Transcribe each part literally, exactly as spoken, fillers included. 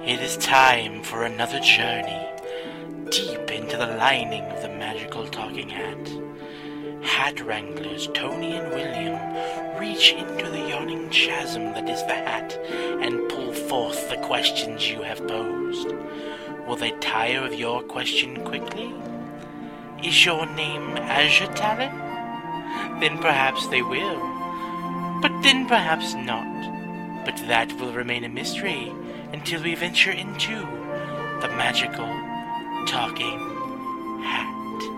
It is time for another journey deep into the lining of the magical talking hat. Hat wranglers Tony and William reach into the yawning chasm that is the hat and pull forth the questions you have posed. Will they tire of your question quickly? Is your name Azure Talon? Then perhaps they will. But then perhaps not. But that will remain a mystery until we venture into the magical talking hat.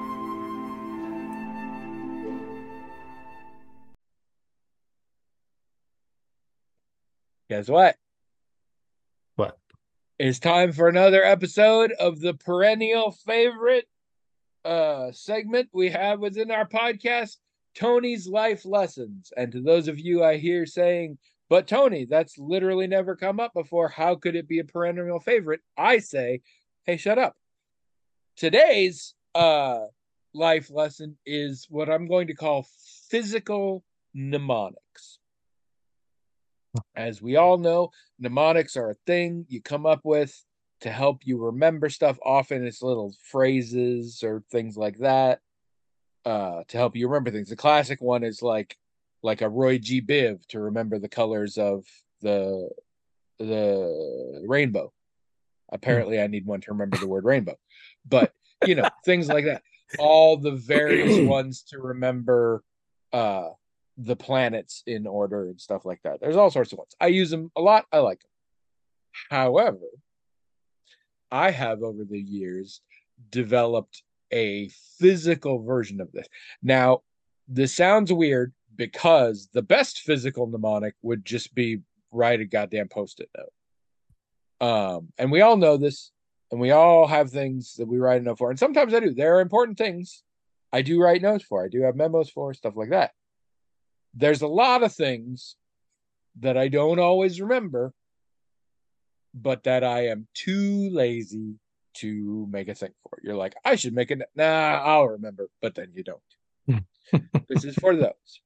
Guess what? What? It's time for another episode of the perennial favorite uh segment we have within our podcast, Tony's Life Lessons. And to those of you I hear saying, but Tony, that's literally never come up before, how could it be a perennial favorite? I say, hey, shut up. Today's uh life lesson is what I'm going to call physical mnemonics. As we all know, mnemonics are a thing you come up with to help you remember stuff. Often it's little phrases or things like that uh, to help you remember things. The classic one is like like a Roy G. Biv to remember the colors of the the rainbow. Apparently, I need one to remember the word rainbow, but you know, things like that. All the various ones to remember uh the planets in order and stuff like that. There's all sorts of ones. I use them a lot. I like them. However, I have over the years developed a physical version of this. Now, this sounds weird because the best physical mnemonic would just be write a goddamn post-it note. Um, and we all know this, and we all have things that we write a note for. And sometimes I do. There are important things I do write notes for. I do have memos for, stuff like that. There's a lot of things that I don't always remember, but that I am too lazy to make a thing for. You're like, I should make it. Nah, I'll remember, but then you don't. This is for those.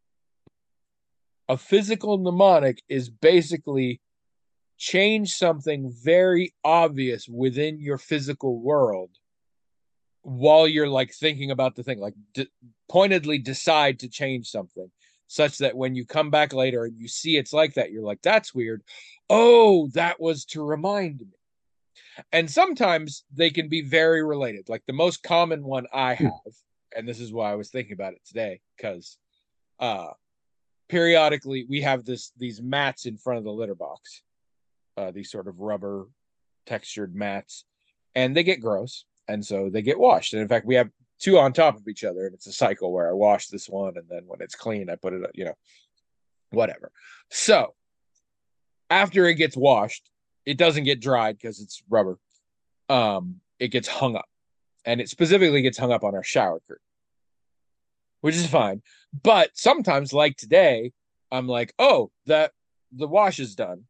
A physical mnemonic is basically change something very obvious within your physical world while you're like thinking about the thing, like de- pointedly decide to change something such that when you come back later and you see it's like that, you're like, that's weird. Oh, that was to remind me. And sometimes they can be very related. Like the most common one I have, and this is why I was thinking about it today, because uh periodically we have this these mats in front of the litter box, uh these sort of rubber textured mats, and they get gross, and so they get washed. And in fact, we have two on top of each other, and it's a cycle where I wash this one, and then when it's clean, I put it, you know, whatever. So after it gets washed, it doesn't get dried because it's rubber. Um, it gets hung up, and it specifically gets hung up on our shower curtain, which is fine. But sometimes, like today, I'm like, oh, that the wash is done.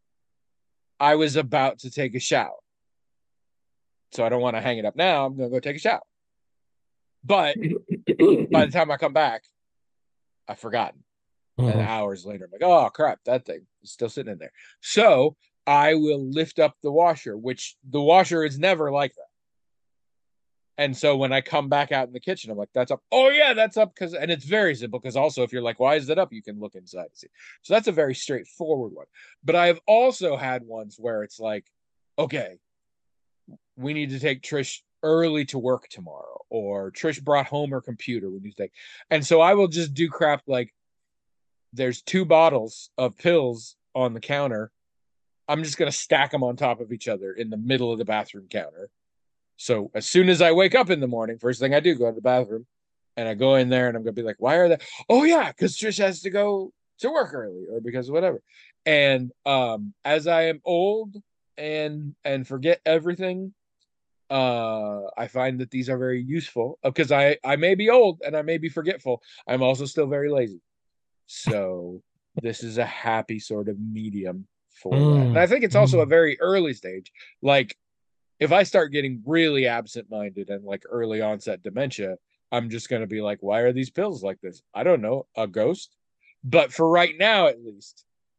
I was about to take a shower, so I don't want to hang it up now. I'm gonna go take a shower. But by the time I come back, I've forgotten. And Mhm. hours later, I'm like, oh crap, that thing is still sitting in there. So I will lift up the washer, which the washer is never like that. And so when I come back out in the kitchen, I'm like, that's up. Oh yeah, that's up. Because and it's very simple, because also if you're like, why is it up? You can look inside and see. So that's a very straightforward one. But I've also had ones where it's like, okay, we need to take Trish early to work tomorrow, or Trish brought home her computer. We need to take, and so I will just do crap like, there's two bottles of pills on the counter. I'm just gonna stack them on top of each other in the middle of the bathroom counter. So as soon as I wake up in the morning, first thing I do, go to the bathroom, and I go in there, and I'm gonna be like, why are they? Oh yeah, because Trish has to go to work early, or because whatever. And um, as I am old and and forget everything, uh, I find that these are very useful, because I I may be old and I may be forgetful. I'm also still very lazy. So this is a happy sort of medium for that. And I Mm, think it's also a mm. very early stage. Like if I start getting really absent-minded and like early onset dementia, I'm just going to be like, why are these pills like this? I don't know, a ghost. But for right now, at least,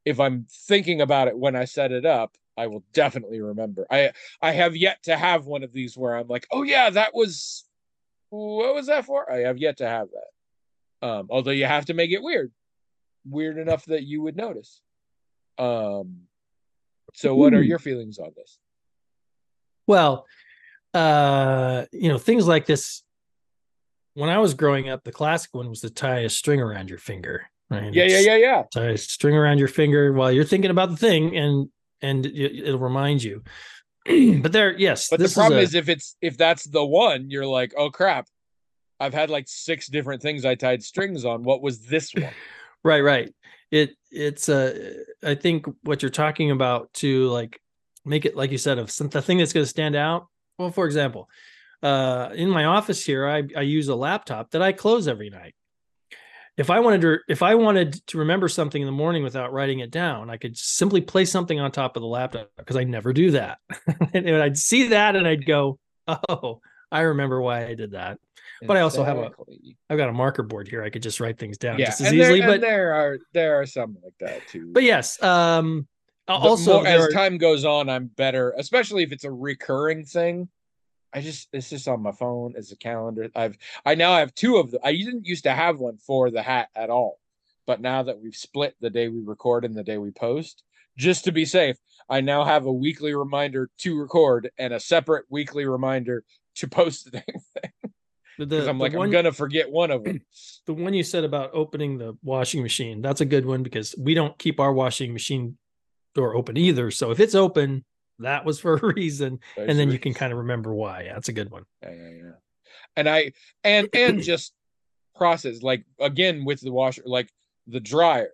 if I'm thinking about it when I set it up, I will definitely remember. I I have yet to have one of these where I'm like, oh yeah, that was what was that for? I have yet to have that. Um, although you have to make it weird, weird enough that you would notice. Um, so what are your feelings on this? Well, uh, you know, things like this. When I was growing up, the classic one was to tie a string around your finger. Right? Yeah, It's, yeah, yeah, yeah. Tie a string around your finger while you're thinking about the thing, and and it, it'll remind you. But there, yes. But the this problem is, is, a, is if it's if that's the one, you're like, oh crap, I've had like six different things I tied strings on. What was this one? Right, right. It it's uh I think what you're talking about to like make it, like you said, of some, the thing that's going to stand out. Well, for example, uh, in my office here, I I use a laptop that I close every night. If I wanted to, if I wanted to remember something in the morning without writing it down, I could simply place something on top of the laptop because I never do that. And I'd see that and I'd go, "Oh, I remember why I did that." But I also have a, I've got a marker board here. I could just write things down yeah, just as and easily. There, but and there are there are some like that too. But yes, um, also more, as are, time goes on, I'm better, especially if it's a recurring thing. I just it's just on my phone as a calendar. I've I now have two of them. I didn't used to have one for the hat at all, but now that we've split the day we record and the day we post, just to be safe, I now have a weekly reminder to record and a separate weekly reminder to post the damn thing. Because I'm like, one, I'm gonna forget one of them. The one you said about opening the washing machine, that's a good one because we don't keep our washing machine door open either. So if it's open, that was for a reason, that's and then you can kind of remember why. Yeah, that's a good one. Yeah, yeah, yeah. And I and and just process, like again with the washer, like the dryer.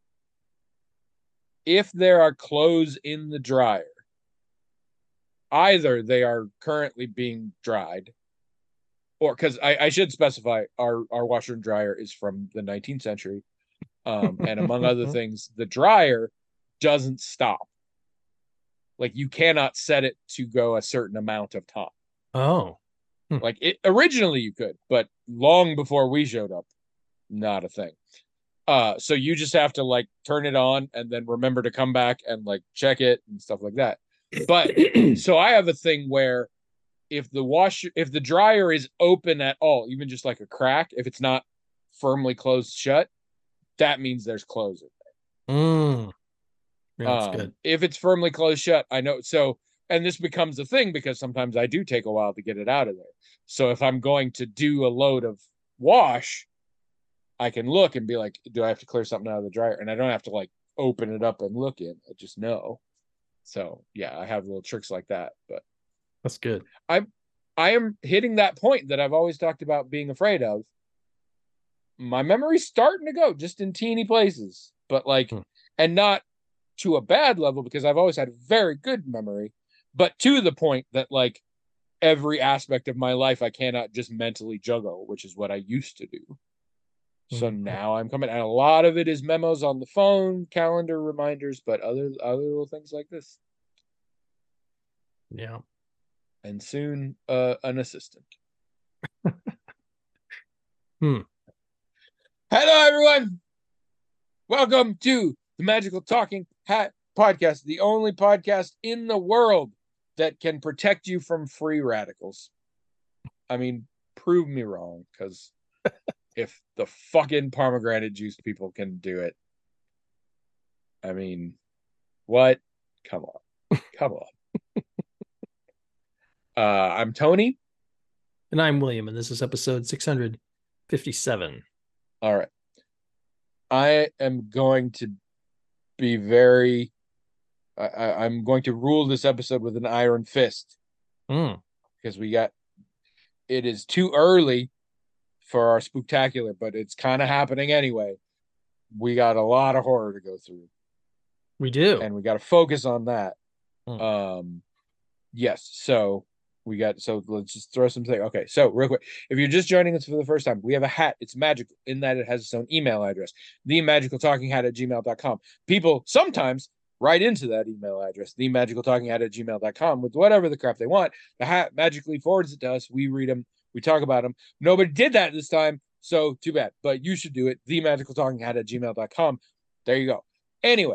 If there are clothes in the dryer, either they are currently being dried, or because I, I should specify our our washer and dryer is from the nineteenth century, um, and among other things, the dryer doesn't stop. Like you cannot set it to go a certain amount of time. Oh, hmm. Like it originally you could, but long before we showed up, not a thing. Uh, so you just have to like turn it on and then remember to come back and like check it and stuff like that. But so I have a thing where if the washer, if the dryer is open at all, even just like a crack, if it's not firmly closed shut, that means there's clothes in there. Mm. Yeah, that's um, good. If it's firmly closed shut, I know. So, and this becomes a thing because sometimes I do take a while to get it out of there. So if I'm going to do a load of wash, I can look and be like, do I have to clear something out of the dryer? And I don't have to like open it up and look in. I just know. So yeah, I have little tricks like that, but that's good. I I am hitting that point that I've always talked about being afraid of. My memory's starting to go just in teeny places, but like, hmm. and not to a bad level because I've always had very good memory, but to the point that like every aspect of my life I cannot just mentally juggle, which is what I used to do. So mm-hmm. now I'm coming, and a lot of it is memos on the phone, calendar reminders, but other other little things like this. Yeah. And soon uh, an assistant. hmm. Hello, everyone. Welcome to the Magical Talking Hat Podcast, the only podcast in the world that can protect you from free radicals. I mean, prove me wrong, because if the fucking pomegranate juice people can do it, I mean, what? Come on. Come on. uh, I'm Tony. And I'm William, and this is episode six hundred fifty-seven. All right. I am going to be very... I, I, I'm going to rule this episode with an iron fist. Mm. Because we got... It is too early for our spooktacular, but it's kind of happening anyway. We got a lot of horror to go through. We do. And we got to focus on that. Mm. Um, yes, so we got, so let's just throw some things. Okay, so real quick, if you're just joining us for the first time, we have a hat. It's magical in that it has its own email address, the magical talking hat at gmail dot com. People sometimes write into that email address, the magical talking hat at gmail dot com, with whatever the crap they want. The hat magically forwards it to us. We read them. We talk about them. Nobody did that this time, so too bad. But you should do it. the magical talking hat at gmail dot com. There you go. Anyway,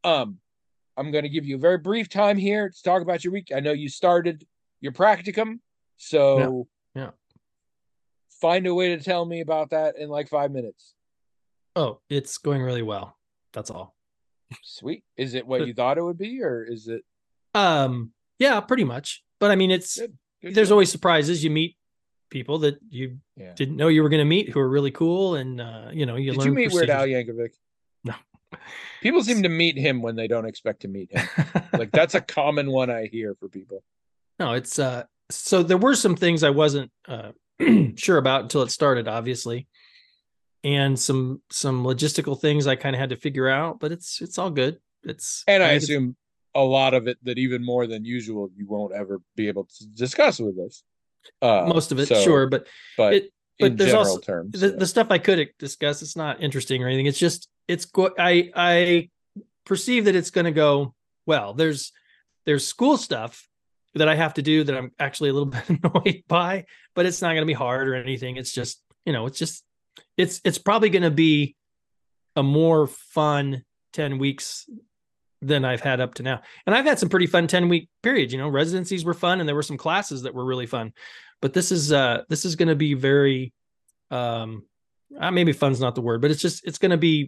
Um, I'm going to give you a very brief time here to talk about your week. I know you started your practicum, so Yeah. Yeah. find a way to tell me about that in like five minutes. Oh, it's going really well. That's all. Sweet. Is it what you thought it would be, or is it? Um, yeah, pretty much. But I mean, it's Good. Good, there's good. always surprises. You meet people that you Yeah. didn't know you were going to meet who are really cool, and uh, you know, you Did learn. you meet Weird Al procedures. Yankovic? No. People seem to meet him when they don't expect to meet him. Like that's a common one I hear for people. No, it's uh so there were some things I wasn't uh sure about until it started, obviously. And some some logistical things I kind of had to figure out, but it's it's all good. It's And I, I assume a lot of it that even more than usual you won't ever be able to discuss with us. Uh, most of it, so, sure, but but it but in there's general also terms, the, yeah. the stuff I could discuss. It's not interesting or anything. It's just it's go- I I perceive that it's going to go well. There's there's school stuff that I have to do that I'm actually a little bit annoyed by, but it's not going to be hard or anything. It's just, you know, it's just, it's, it's probably going to be a more fun ten weeks than I've had up to now. And I've had some pretty fun ten week periods, you know, residencies were fun and there were some classes that were really fun, but this is, uh, this is going to be very, um, uh, maybe fun's not the word, but it's just, it's going to be,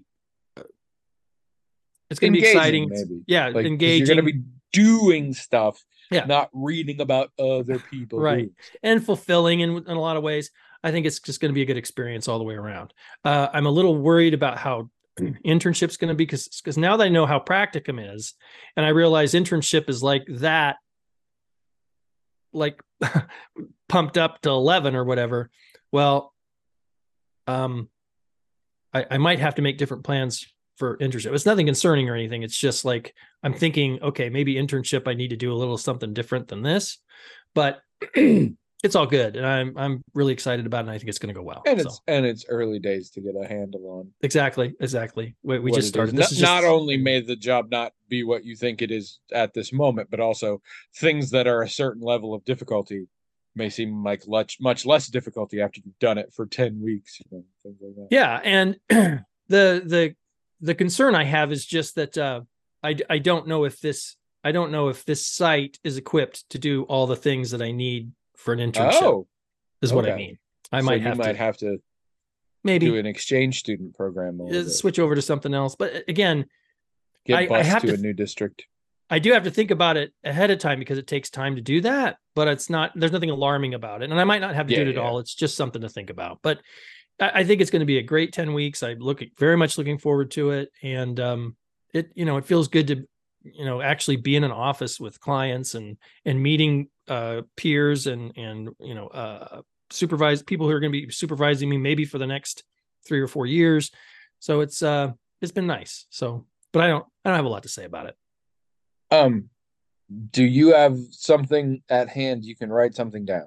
it's going to be exciting. Maybe. Yeah. Like, engaging. You're going to be doing stuff. Yeah. Not reading about other people. Right. And fulfilling in, in a lot of ways. I think it's just going to be a good experience all the way around. Uh, I'm a little worried about how internship's going to be because because now that I know how practicum is, and I realize internship is like that, like pumped up to eleven or whatever. Well, um, I, I might have to make different plans for internship. It's nothing concerning or anything. It's just like, I'm thinking, okay, maybe internship, I need to do a little something different than this, but it's all good. And I'm, I'm really excited about it. And I think it's going to go well. And so. it's, and it's early days to get a handle on. Exactly. Exactly. We, we just started. This is not, just... not only may the job not be what you think it is at this moment, but also things that are a certain level of difficulty may seem like much, much less difficulty after you've done it for ten weeks. You know, things like that. Yeah. And the, the, the concern I have is just that uh, I, I don't know if this I don't know if this site is equipped to do all the things that I need for an internship. Oh, is okay. what I mean. I so might you have might to have to maybe do an exchange student program. Uh, switch over to something else. But again, get I, bused I have to, to a new district. I do have to think about it ahead of time because it takes time to do that. But it's not. There's nothing alarming about it, and I might not have to Yeah, do it at yeah. all. It's just something to think about. But I think it's going to be a great ten weeks. I'm looking very much looking forward to it. And, um, it, you know, it feels good to, you know, actually be in an office with clients and, and meeting, uh, peers and, and, you know, uh, supervise people who are going to be supervising me maybe for the next three or four years. So it's, uh, it's been nice. So, but I don't, I don't have a lot to say about it. Um, do you have something at hand? You can write something down.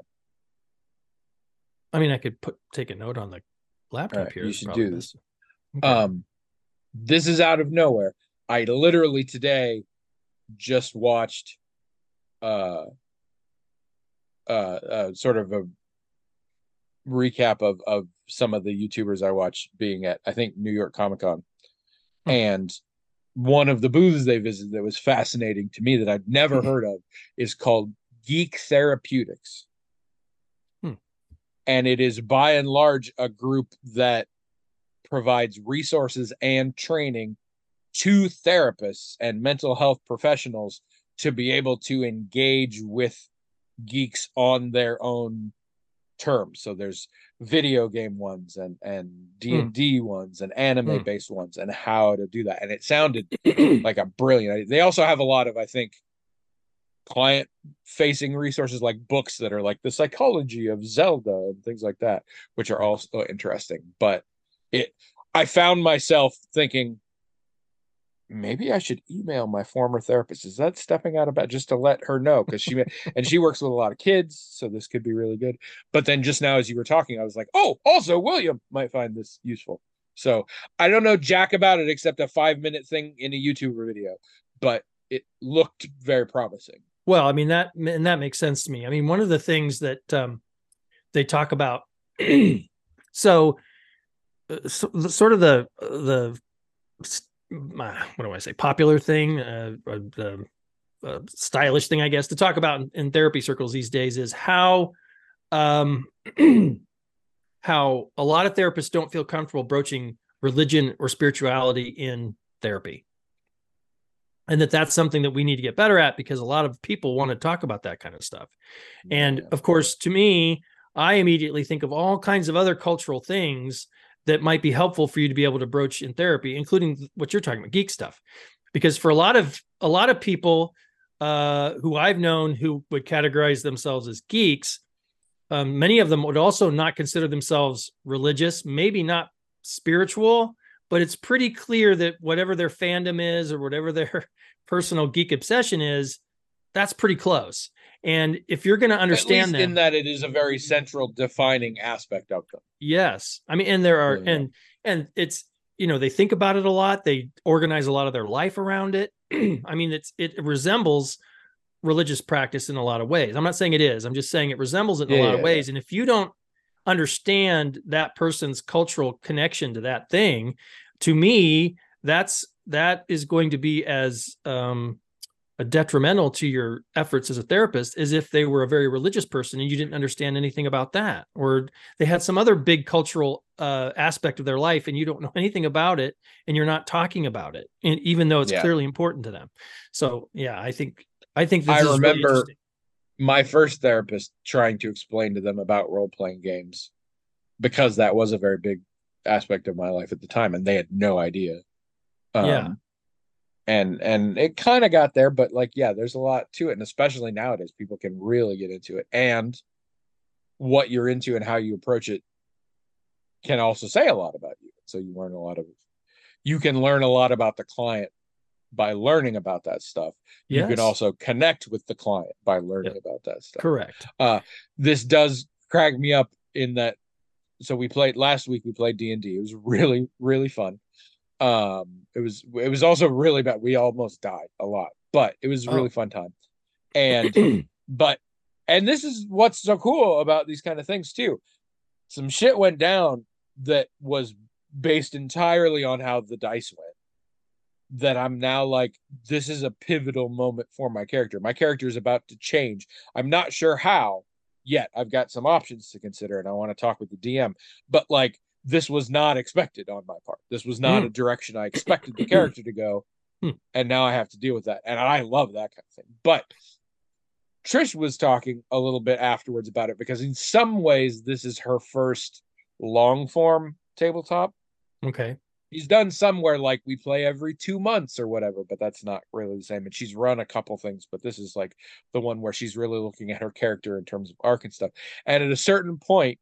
I mean, I could put, take a note on the laptop right, here. You should do this. Okay. Um, this is out of nowhere. I literally today just watched uh uh, uh sort of a recap of of some of the YouTubers I watched being at, I think, New York Comic Con. Hmm. And one of the booths they visited that was fascinating to me that I'd never heard of is called Geek Therapeutics. Hmm. And it is by and large a group that provides resources and training to therapists and mental health professionals to be able to engage with geeks on their own terms. So there's video game ones and and D and D mm. ones and anime based mm. ones and how to do that. And it sounded like a brilliant. They also have a lot of, I think, client facing resources like books that are like the psychology of Zelda and things like that, which are also interesting. But it, I found myself thinking, maybe I should email my former therapist. Is that stepping out about just to let her know? Because she and she works with a lot of kids, so this could be really good. But then just now, as you were talking, I was like, oh, also William might find this useful. So I don't know jack about it except a five minute thing in a YouTuber video, but it looked very promising. Well, I mean, that and that makes sense to me. I mean, one of the things that um, they talk about, so, so sort of the the uh, what do I say, popular thing, uh, uh, the uh, stylish thing, I guess, to talk about in, in therapy circles these days is how um, how a lot of therapists don't feel comfortable broaching religion or spirituality in therapy. And that that's something that we need to get better at, because a lot of people want to talk about that kind of stuff. And of course, to me, I immediately think of all kinds of other cultural things that might be helpful for you to be able to broach in therapy, including what you're talking about, geek stuff. Because for a lot of a lot of people uh, who I've known who would categorize themselves as geeks, um, many of them would also not consider themselves religious, maybe not spiritual, but it's pretty clear that whatever their fandom is or whatever their personal geek obsession is, that's pretty close. And if you're going to understand them, in that it is a very central defining aspect of them. Yes. I mean, and there are, Yeah. and, and it's, you know, they think about it a lot. They organize a lot of their life around it. I mean, it's, it resembles religious practice in a lot of ways. I'm not saying it is, I'm just saying it resembles it in Yeah, a lot yeah, of ways. And if you don't understand that person's cultural connection to that thing, to me, that's, that is going to be as, um, a detrimental to your efforts as a therapist as if they were a very religious person and you didn't understand anything about that, or they had some other big cultural uh, aspect of their life and you don't know anything about it and you're not talking about it, and even though it's Yeah. clearly important to them. So yeah, I think I think this I is really remember interesting. my first therapist trying to explain to them about role-playing games, because that was a very big aspect of my life at the time, and they had no idea. Um, Yeah. and and it kind of got there, but like, yeah, there's a lot to it, and especially nowadays, people can really get into it, and what you're into and how you approach it can also say a lot about you. So you learn a lot of, you can learn a lot about the client by learning about that stuff. You Yes. can also connect with the client by learning Yep. about that stuff. Correct. Uh, this does crack me up in that. So we played last week. We played D and D. It was really, really fun. Um, it was it was also really bad. We almost died a lot, but it was a really Oh. fun time. And but and this is what's so cool about these kind of things too. Some shit went down that was based entirely on how the dice went. That I'm now like, this is a pivotal moment for my character. My character is about to change. I'm not sure how yet. I've got some options to consider, and I want to talk with the D M. But like, this was not expected on my part. This was not Mm. a direction I expected the character to go, and now I have to deal with that. And I love that kind of thing. But Trish was talking a little bit afterwards about it, because in some ways this is her first long form tabletop. Okay. He's done somewhere like we play every two months or whatever, but that's not really the same. And she's run a couple things, but this is like the one where she's really looking at her character in terms of arc and stuff. And at a certain point,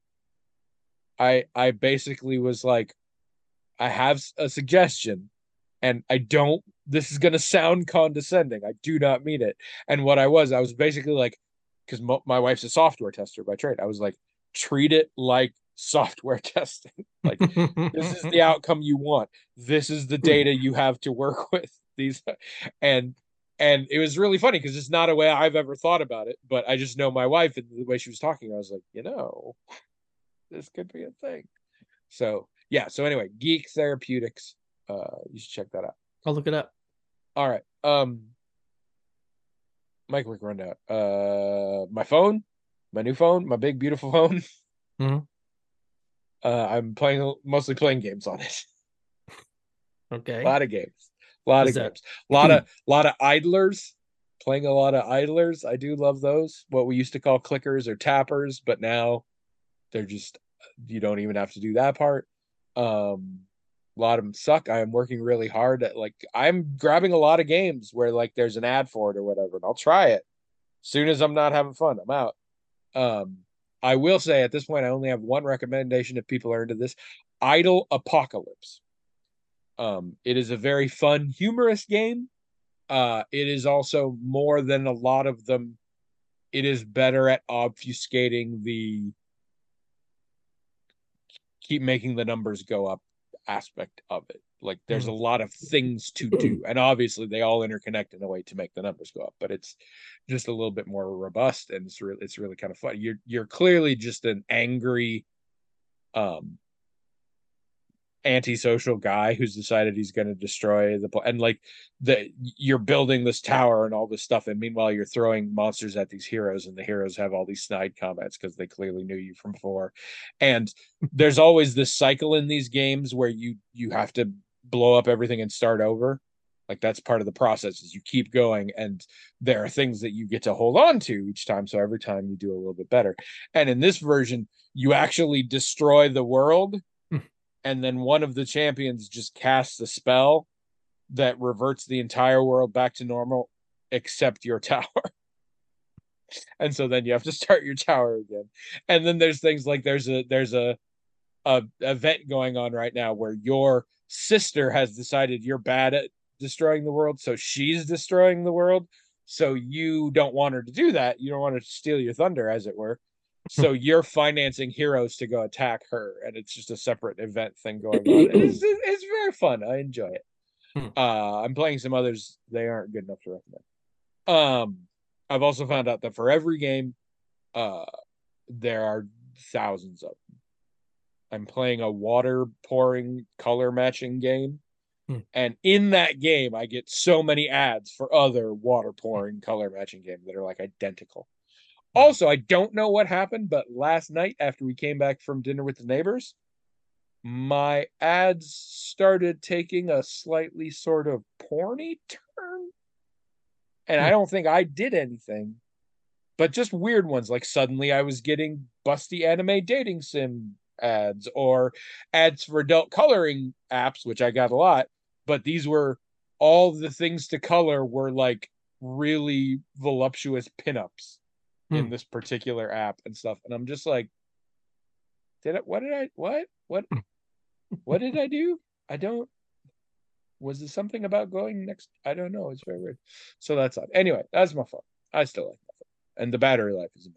I I basically was like, I have a suggestion, and I don't, this is going to sound condescending. I do not mean it. And what I was, I was basically like, because mo- my wife's a software tester by trade, I was like, treat it like software testing. Like, this is the outcome you want. This is the data you have to work with. These, and and it was really funny because it's not a way I've ever thought about it, but I just know my wife and the way she was talking, I was like, you know, this could be a thing. So yeah. So anyway, Geek Therapeutics. Uh, you should check that out. I'll look it up. All right. Um, my quick rundown. Uh, my phone, my new phone, my big beautiful phone. Mm-hmm. Uh, I'm playing mostly playing games on it. Okay. A lot of games. A lot Is of that- games. A lot of lot of idlers. Playing a lot of idlers. I do love those. What we used to call clickers or tappers, but now they're just, you don't even have to do that part. Um, a lot of them suck. I am working really hard at, like, I'm grabbing a lot of games where like there's an ad for it or whatever, and I'll try it. As soon as I'm not having fun, I'm out. Um, I will say at this point, I only have one recommendation if people are into this: Idle Apocalypse. Um, it is a very fun, humorous game. Uh, it is also more than a lot of them. It is better at obfuscating the keep making the numbers go up aspect of it. Like, there's a lot of things to do, and obviously they all interconnect in a way to make the numbers go up, but it's just a little bit more robust, and it's really it's really kind of fun. You're you're clearly just an angry um antisocial guy who's decided he's going to destroy the and like the you're building this tower and all this stuff, and meanwhile you're throwing monsters at these heroes, and the heroes have all these snide comments because they clearly knew you from before. And there's always this cycle in these games where you you have to blow up everything and start over. Like that's part of the process, is you keep going, and there are things that you get to hold on to each time, so every time you do a little bit better. And in this version you actually destroy the world, and then one of the champions just casts a spell that reverts the entire world back to normal except your tower. And so then you have to start your tower again. And then there's things like there's a there's a a event going on right now where your sister has decided you're bad at destroying the world, so she's destroying the world. So you don't want her to do that. You don't want her to steal your thunder, as it were. So you're financing heroes to go attack her, and it's just a separate event thing going on. It's, it's very fun. I enjoy it. Uh, I'm playing some others. They aren't good enough to recommend. Um, I've also found out that for every game, uh, there are thousands of them. I'm playing a water pouring color matching game. Hmm. And in that game, I get so many ads for other water pouring color matching games that are like identical. Also, I don't know what happened, but last night after we came back from dinner with the neighbors, my ads started taking a slightly sort of porny turn. And I don't think I did anything, but just weird ones. Like suddenly I was getting busty anime dating sim ads, or ads for adult coloring apps, which I got a lot. But these were all the things to color were like really voluptuous pinups in this particular app and stuff. And I'm just like, did it, what did I, what, what, what did I do? I don't, was there something about going next? I don't know. It's very weird. So that's odd. Anyway, that's my fault. I still like my phone. And the battery life is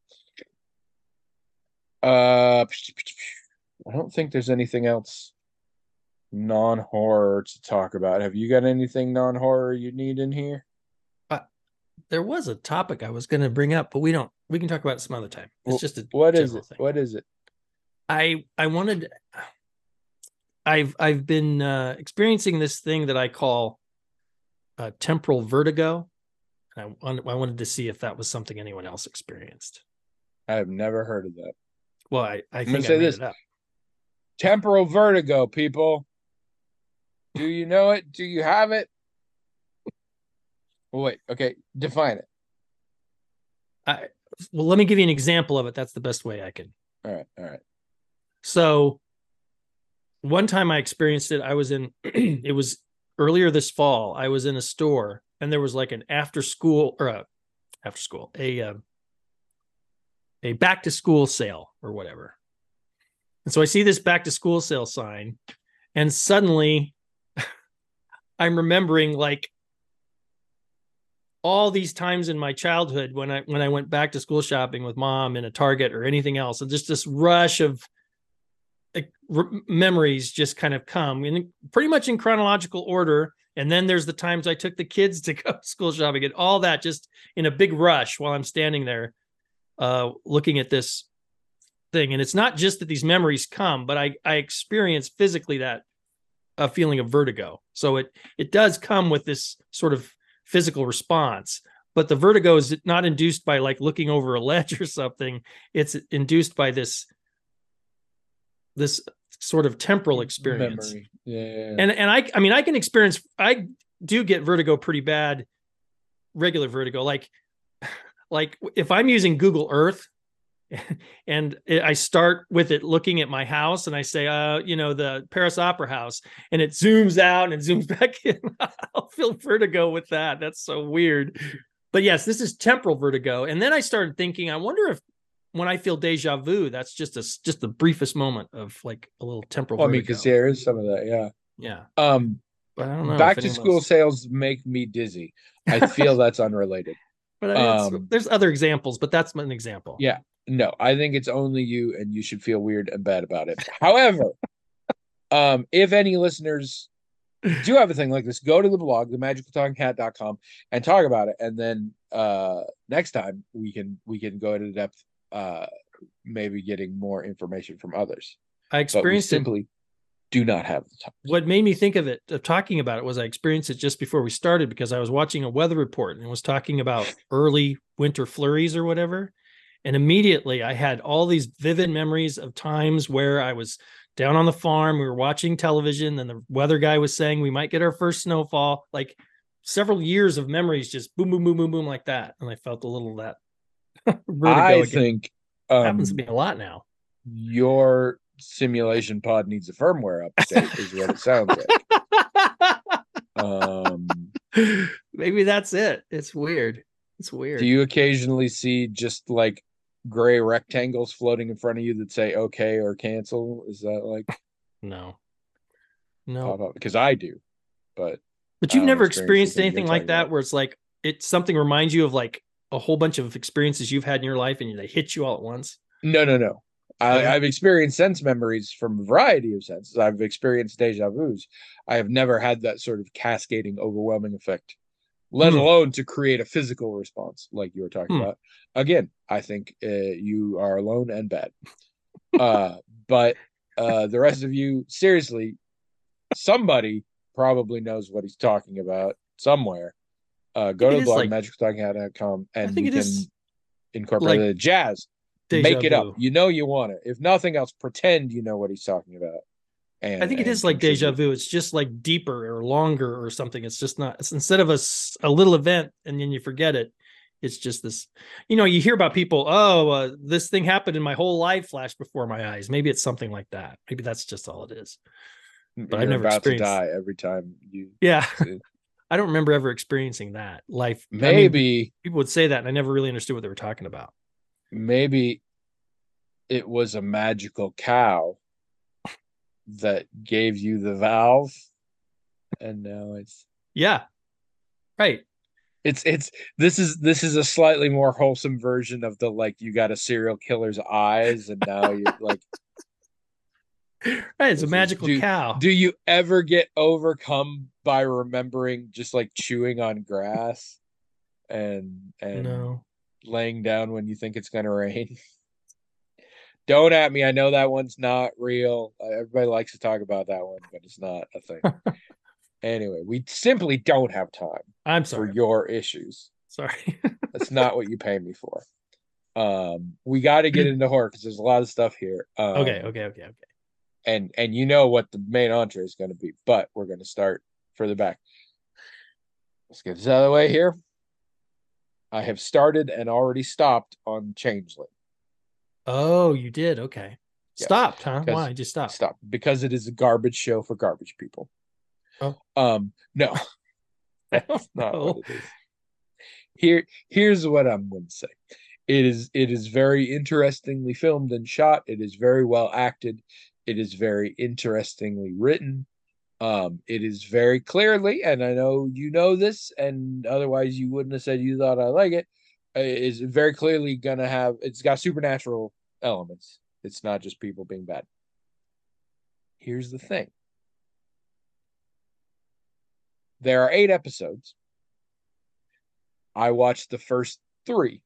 amazing. Uh, I don't think there's anything else non-horror to talk about. Have you got anything non-horror you need in here? There was a topic I was going to bring up, but we don't. We can talk about it some other time. It's just a what is it? thing. What is it? I I wanted. I've I've been uh, experiencing this thing that I call uh, temporal vertigo. I I wanted to see if that was something anyone else experienced. I have never heard of that. Well, I I I'm think say I made this. it up. Temporal vertigo, people. Do you know it? Do you have it? Well, wait. Okay, define it. I well, let me give you an example of it. That's the best way I can. All right. All right. So one time I experienced it. I was in. It was earlier this fall. I was in a store, and there was like an after school or a after school a uh, a back to school sale or whatever. And so I see this back to school sale sign, and suddenly I'm remembering like all these times in my childhood when I when I went back to school shopping with mom in a Target or anything else, and just this rush of like, re- memories just kind of come in pretty much in chronological order. And then there's the times I took the kids to go school shopping, and all that just in a big rush while I'm standing there uh, looking at this thing. And it's not just that these memories come, but I I experience physically that a feeling of vertigo. So it it does come with this sort of physical response, but the vertigo is not induced by like looking over a ledge or something. It's induced by this this sort of temporal experience. Memory. Yeah. And and I I mean I can experience I do get vertigo pretty bad, regular vertigo. Like like if I'm using Google Earth and I start with it looking at my house and I say, uh, you know, the Paris Opera House, and it zooms out and it zooms back in. I'll feel vertigo with that. That's so weird. But yes, this is temporal vertigo. And then I started thinking, I wonder if when I feel deja vu, that's just a just the briefest moment of like a little temporal Well, I mean, vertigo. because there is some of that, yeah. Yeah. Um, but I don't know. back to school else... sales make me dizzy. I feel that's unrelated. But um, there's other examples, but that's an example. Yeah. No, I think it's only you, and you should feel weird and bad about it. However, um, if any listeners do have a thing like this, go to the blog, the magical talking hat dot com, and talk about it. And then uh, next time we can we can go into depth, uh, maybe getting more information from others. I experienced simply, do not have the time. What made me think of it, of talking about it, was I experienced it just before we started because I was watching a weather report and it was talking about early winter flurries or whatever. And immediately I had all these vivid memories of times where I was down on the farm, we were watching television, and the weather guy was saying we might get our first snowfall. Like several years of memories, just boom, boom, boom, boom, boom, like that. And I felt a little of that vertigo I again. think um, happens to me a lot now. Your simulation pod needs a firmware update, is what it sounds like. Um, maybe that's it. It's weird. It's weird. Do you occasionally see just like gray rectangles floating in front of you that say okay or cancel? Is that like no, no? Because I do, but but you've never experienced anything anything like that about. where it's like it something reminds you of like a whole bunch of experiences you've had in your life and they hit you all at once. No, no, no. I, Okay. I've experienced sense memories from a variety of senses. I've experienced deja vus. I have never had that sort of cascading, overwhelming effect, let Hmm. alone to create a physical response like you were talking Hmm. about. Again, I think uh, you are alone and bad. Uh, but uh, the rest of you, seriously, somebody probably knows what he's talking about somewhere. Uh, go to the blog, like, magical talking hat dot com, and I think you it can is incorporate like it. Jazz. deja Make it up. vu. You know you want it. If nothing else, pretend you know what he's talking about. And I think it and is like deja contribute. vu. It's just like deeper or longer or something. It's just not. It's instead of a s- a little event and then you forget it. It's just this. You know, you hear about people. Oh, uh, this thing happened in my whole life flashed before my eyes. Maybe it's something like that. Maybe that's just all it is. But You're I've never about to experienced. die every time you. Yeah, I don't remember ever experiencing that life. Maybe I mean, people would say that, and I never really understood what they were talking about. maybe it was a magical cow that gave you the valve, and now it's Yeah, right. it's it's this is this is a slightly more wholesome version of the like you got a serial killer's eyes, and now you're like. Right, it's a This is- magical do, cow. Do you ever get overcome by remembering just like chewing on grass and and No. laying down when you think it's gonna rain? Don't at me. I know that one's not real. Uh, everybody likes to talk about that one, but it's not a thing. Anyway, we simply don't have time I'm for sorry. your issues. Sorry. That's not what you pay me for. Um, we got to get into horror because there's a lot of stuff here. Um, okay, okay, okay, okay. and and you know what the main entree is going to be, but we're going to start further back. Let's get this out of the way here. I have started and already stopped on Changeling. Oh, you did. Okay. Yes. Stopped, huh? Because- Why? Just stop. Stop because it is a garbage show for garbage people. Oh. Um, no, that's not what it is. Here, here's what I'm going to say. It is it is very interestingly filmed and shot. It is very well acted. It is very interestingly written. Um, it is very clearly, and I know you know this, and otherwise you wouldn't have said you thought I like it. It is very clearly gonna have. It's got supernatural elements. It's not just people being bad. Here's the thing. There are eight episodes. I watched the first three.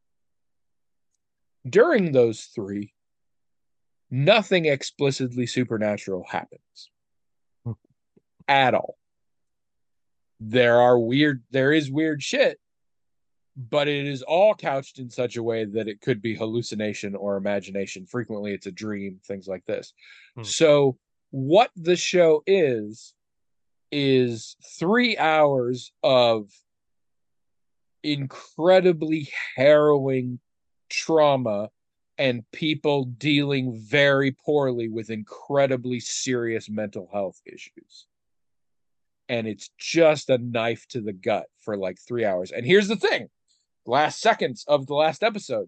During those three, nothing explicitly supernatural happens at all. There are weird, there is weird shit, but it is all couched in such a way that it could be hallucination or imagination. Frequently, it's a dream, things like this. Hmm. So, what the show is, is three hours of incredibly harrowing trauma and people dealing very poorly with incredibly serious mental health issues. And it's just a knife to the gut for like three hours. And here's the thing. Last seconds of the last episode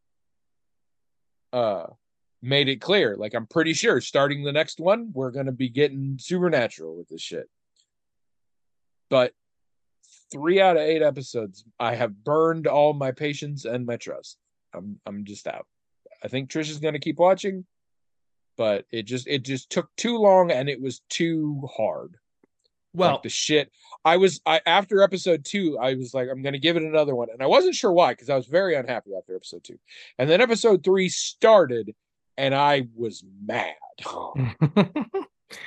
uh made it clear. Like, I'm pretty sure starting the next one, we're going to be getting supernatural with this shit. But three out of eight episodes, I have burned all my patience and my trust. I'm I'm just out. I think Trish is going to keep watching, but it just it just took too long and it was too hard. Well, Like the shit. I was I after episode two, I was like, I'm gonna give it another one. And I wasn't sure why, because I was very unhappy after episode two. And then episode three started, and I was mad.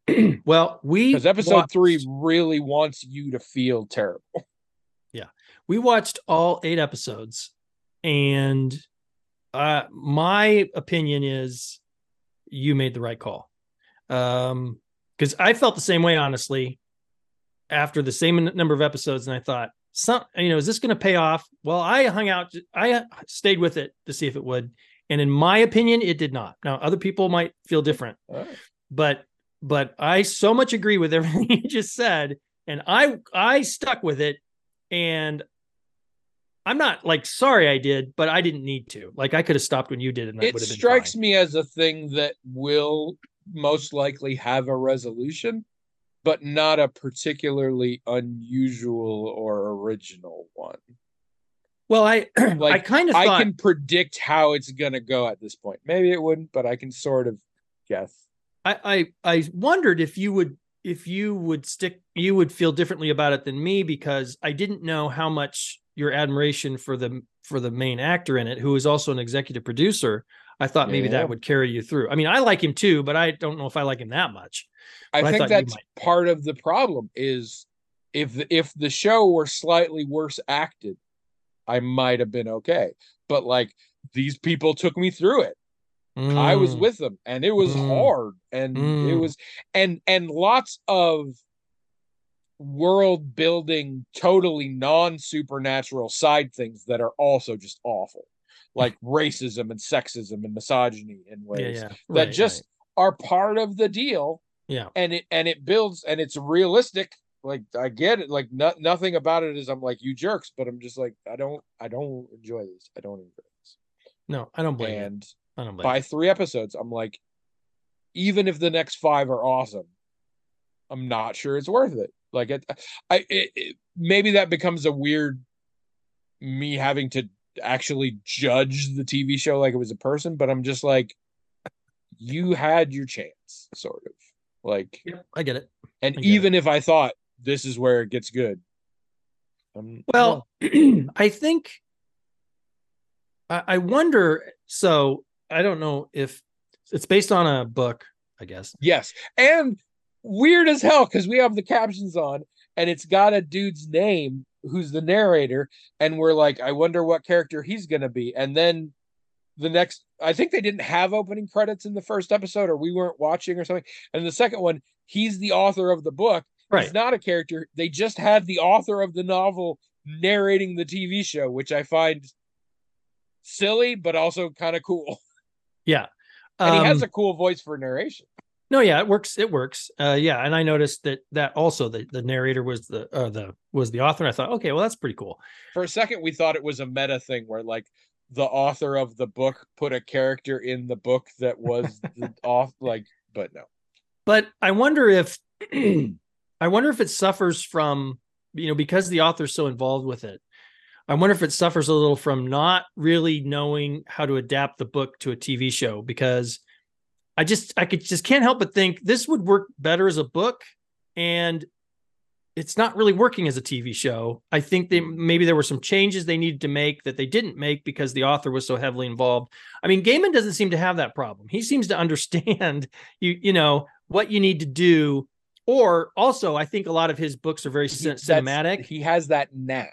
Well, we Because episode watched, three really wants you to feel terrible. Yeah, we watched all eight episodes, and uh, my opinion is you made the right call. Um, because I felt the same way, honestly, after the same number of episodes, and I thought, some, you know, is this going to pay off? Well, I hung out, I stayed with it to see if it would, and in my opinion, it did not. Now, other people might feel different, Right. but but I so much agree with everything you just said, and I I stuck with it, and I'm not like sorry I did, but I didn't need to. Like I could have stopped when you did, and that It would have been strikes fine. me as a thing that will most likely have a resolution, but not a particularly unusual or original one. Well, I Like I kind of I thought can predict how it's gonna go at this point. Maybe it wouldn't, but I can sort of guess. I, I I wondered if you would if you would stick you would feel differently about it than me, because I didn't know how much your admiration for the for the main actor in it, who is also an executive producer. I thought maybe Yeah. that would carry you through. I mean, I like him too, but I don't know if I like him that much. I But I think thought you that's might. part of the problem is if the, if the show were slightly worse acted, I might have been okay. But like these people took me through it. I was Mm, with them and it was mm, hard and it mm. was and and lots of world building totally non-supernatural side things that are also just awful, like racism and sexism and misogyny in Yeah, ways yeah. that Right, just right. are part of the deal. Yeah. And it and it builds and it's realistic. Like I get it. Like no, nothing about it is I'm like you jerks, but I'm just like I don't I don't enjoy this. I don't enjoy this. No, I don't blame And you. I don't blame by you. three episodes, I'm like, even if the next five are awesome, I'm not sure it's worth it. Like it, I it, it, maybe that becomes a weird me having to actually judge the T V show like it was a person, but I'm just like, you had your chance, sort of like, Yeah, I get it. and I get even if I thought this is where it gets good, um, Well, I think I, I wonder. So I don't know if it's based on a book, I guess. yes, and weird as hell because we have the captions on and it's got a dude's name who's the narrator, and we're like, I wonder what character he's gonna be, and then the next, I think they didn't have opening credits in the first episode, or we weren't watching or something. And the second one, he's the author of the book. Right. He's not a character. They just had the author of the novel narrating the T V show, which I find silly, but also kind of cool. Yeah. And he has Um, a cool voice for narration. No, yeah, it works. It works. Uh, yeah, and I noticed that that also the, the narrator was the uh, the was the author. I thought, okay, well, that's pretty cool. For a second, we thought it was a meta thing where like the author of the book put a character in the book that was the off like, but no. But I wonder if I wonder if it suffers from, you know, because the author's so involved with it. I wonder if it suffers a little from not really knowing how to adapt the book to a T V show, because I just I could just can't help but think this would work better as a book, and it's not really working as a T V show. I think they maybe there were some changes they needed to make that they didn't make because the author was so heavily involved. I mean, Gaiman doesn't seem to have that problem. He seems to understand you you know what you need to do. Or also, I think a lot of his books are very He- cin- that's- cinematic. He has that now.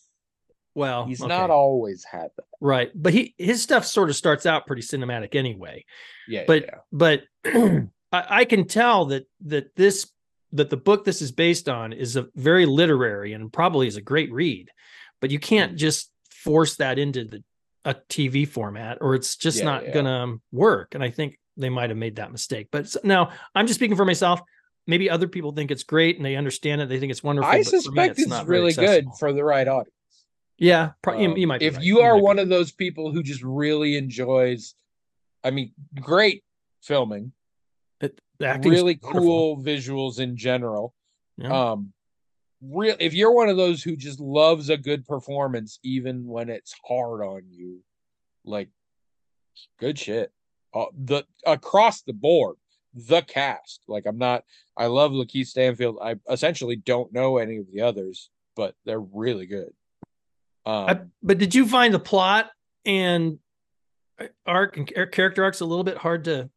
Well, He's okay. not always had that. Right, but he his stuff sort of starts out pretty cinematic anyway. Yeah, But yeah. but I, I can tell that that this that the book this is based on is a very literary and probably is a great read, but you can't just force that into the a T V format, or it's just Yeah, not yeah. gonna work. And I think they might have made that mistake. But s- now I'm just speaking for myself. Maybe other people think it's great and they understand it. They think it's wonderful. I but for me, suspect it's, not very really good accessible. for the right audience. Yeah, pro- you, Um, you might. Be if right. you are might be one right. of those people who just really enjoys, I mean, great filming, It- the acting's really wonderful. cool visuals in general. Yeah. Um, real if you're one of those who just loves a good performance, even when it's hard on you, like good shit. Uh, the across the board, the cast. Like I'm not. I love Lakeith Stanfield. I essentially don't know any of the others, but they're really good. Um, I, but did you find the plot and arc and char- character arcs a little bit hard to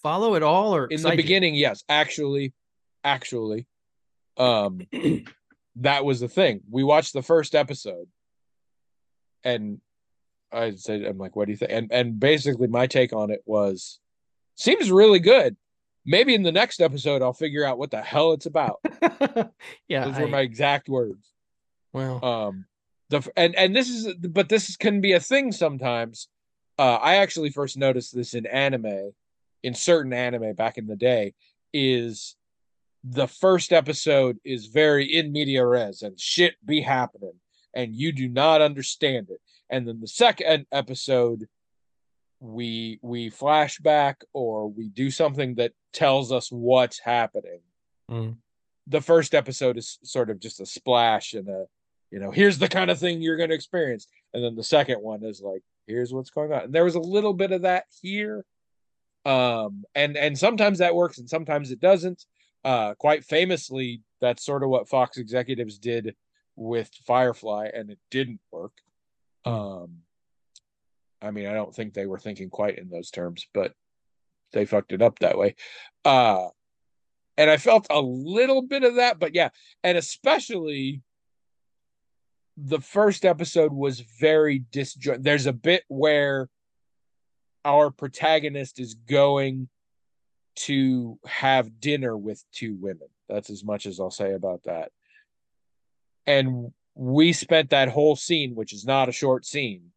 follow it all, or In the beginning, yes, actually, actually, um, that was the thing. We watched the first episode, and I said, "I'm like, what do you think?" And and basically, my take on it was, seems really good. Maybe in the next episode, I'll figure out what the hell it's about. yeah, Those I, were my exact words. well, Um, the and and this is, but this can be a thing sometimes. Uh, I actually first noticed this in anime, in certain anime back in the day, is the first episode is very in media res and shit be happening, and you do not understand it. And then the second episode, we we flash back or we do something that tells us what's happening. mm. The first episode is sort of just a splash and a, you know, here's the kind of thing you're going to experience. And then the second one is like, here's what's going on. And there was a little bit of that here. Um, and, and sometimes that works and sometimes it doesn't. Uh, quite famously, that's sort of what Fox executives did with Firefly, and it didn't work. Mm. Um, I mean, I don't think they were thinking quite in those terms, but they fucked it up that way. Uh, and I felt a little bit of that, but yeah, and especially the first episode was very disjointed. There's a bit where our protagonist is going to have dinner with two women. That's as much as I'll say about that. And we spent that whole scene, which is not a short scene,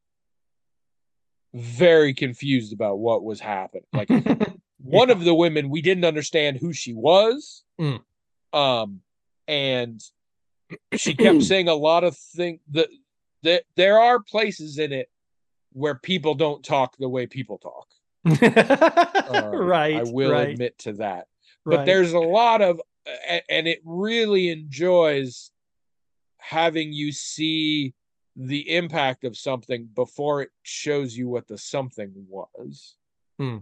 very confused about what was happening. Like one yeah. of the women, we didn't understand who she was. Mm. Um, and she kept saying a lot of things that, that there are places in it where people don't talk the way people talk. um, right. I will right. admit to that. Right. But there's a lot of, and it really enjoys having you see the impact of something before it shows you what the something was. Hmm.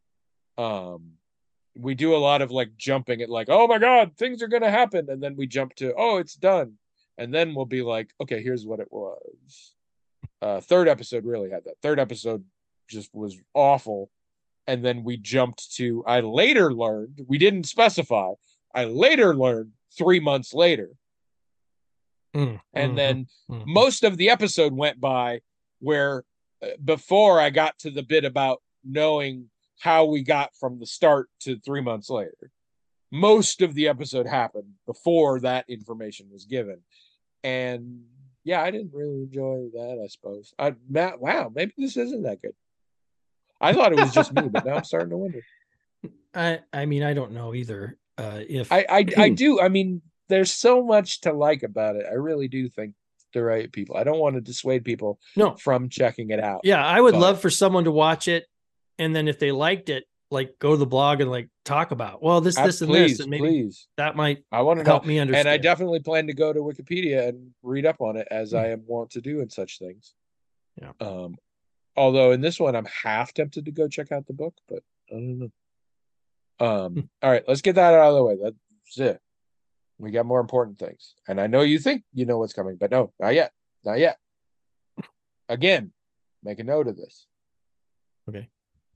Um, we do a lot of like jumping at like, oh my God, things are going to happen. And then we jump to, oh, it's done. And then we'll be like, okay, here's what it was. Uh, third episode really had that. Third episode just was awful. And then we jumped to, I later learned, we didn't specify, I later learned three months later. Mm, and mm-hmm, then mm-hmm. most of the episode went by where uh, before I got to the bit about knowing how we got from the start to three months later. Most of the episode happened before that information was given. And yeah, I didn't really enjoy that, I suppose. I Matt, wow, maybe this isn't that good. I thought it was just me, but now I'm starting to wonder. I I mean, I don't know either. Uh, if I I, I do, I mean, there's so much to like about it. I really do think the right people. I don't want to dissuade people no. from checking it out. Yeah, I would but... love for someone to watch it, and then if they liked it, like go to the blog and like talk about, well, this, this, and please, this, and maybe please. that might I want to help know. me understand. And I definitely plan to go to Wikipedia and read up on it as mm. I am wont to do in such things. Yeah. Um, although in this one, I'm half tempted to go check out the book, but I don't know. Um, all right, let's get that out of the way. That's it. We got more important things. And I know you think you know what's coming, but no, not yet. Not yet. Again, make a note of this. Okay.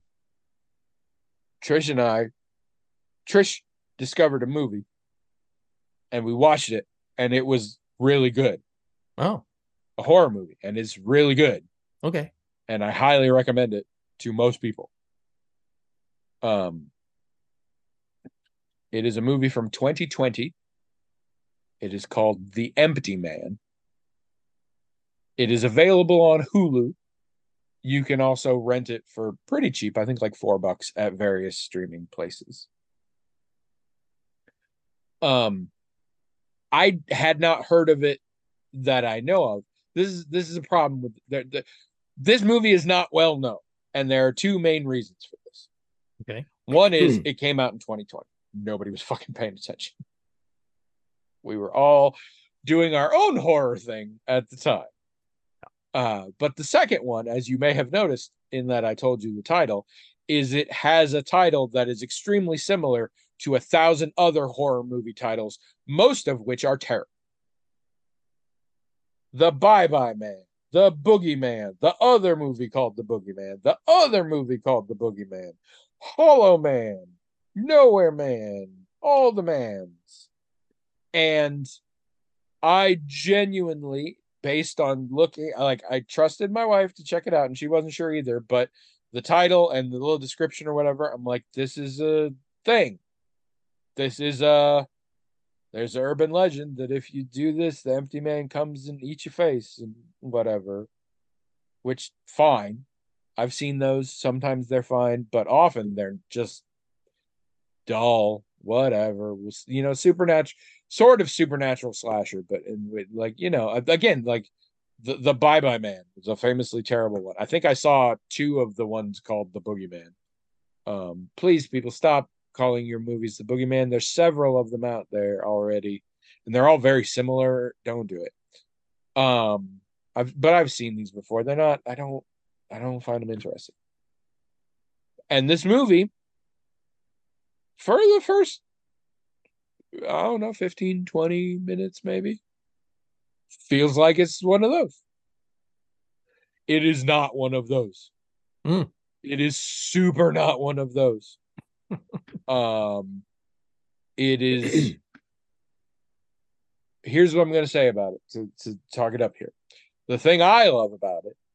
Trish and I, Trish discovered a movie and we watched it and it was really good. Oh. A horror movie, and it's really good. Okay. And I highly recommend it to most people. Um, it is a movie from twenty twenty. It is called The Empty Man. It is available on Hulu. You can also rent it for pretty cheap. I think like four bucks at various streaming places. Um, I had not heard of it that I know of. This is this is a problem with the, the, this movie is not well known, and there are two main reasons for this. Okay. One is it came out in twenty twenty. Nobody was fucking paying attention. We were all doing our own horror thing at the time. Uh, but the second one, as you may have noticed in that I told you the title, is it has a title that is extremely similar to a thousand other horror movie titles, most of which are terrible. The Bye Bye Man, The Boogeyman, the other movie called The Boogeyman, the other movie called The Boogeyman, Hollow Man, Nowhere Man, all the mans. And I genuinely, based on looking, like I trusted my wife to check it out, and she wasn't sure either. But the title and the little description or whatever, I'm like, this is a thing. This is a. There's an urban legend that if you do this, the empty man comes and eats your face and whatever. Which fine. I've seen those. Sometimes they're fine, but often they're just dull. Whatever. You know, supernatural, sort of supernatural slasher, but in like you know, again, like the the Bye Bye Man was a famously terrible one. I think I saw two of the ones called the Boogeyman. Um, please, people, stop calling your movies the Boogeyman. There's several of them out there already, and they're all very similar. Don't do it. Um, I've but I've seen these before. They're not. I don't. I don't find them interesting. And this movie, for the first, I don't know, fifteen, twenty minutes maybe, feels like it's one of those. It is not one of those. Mm. It is super not one of those. um, it is. Here's what I'm going to say about it to, to talk it up here. The thing I love about it,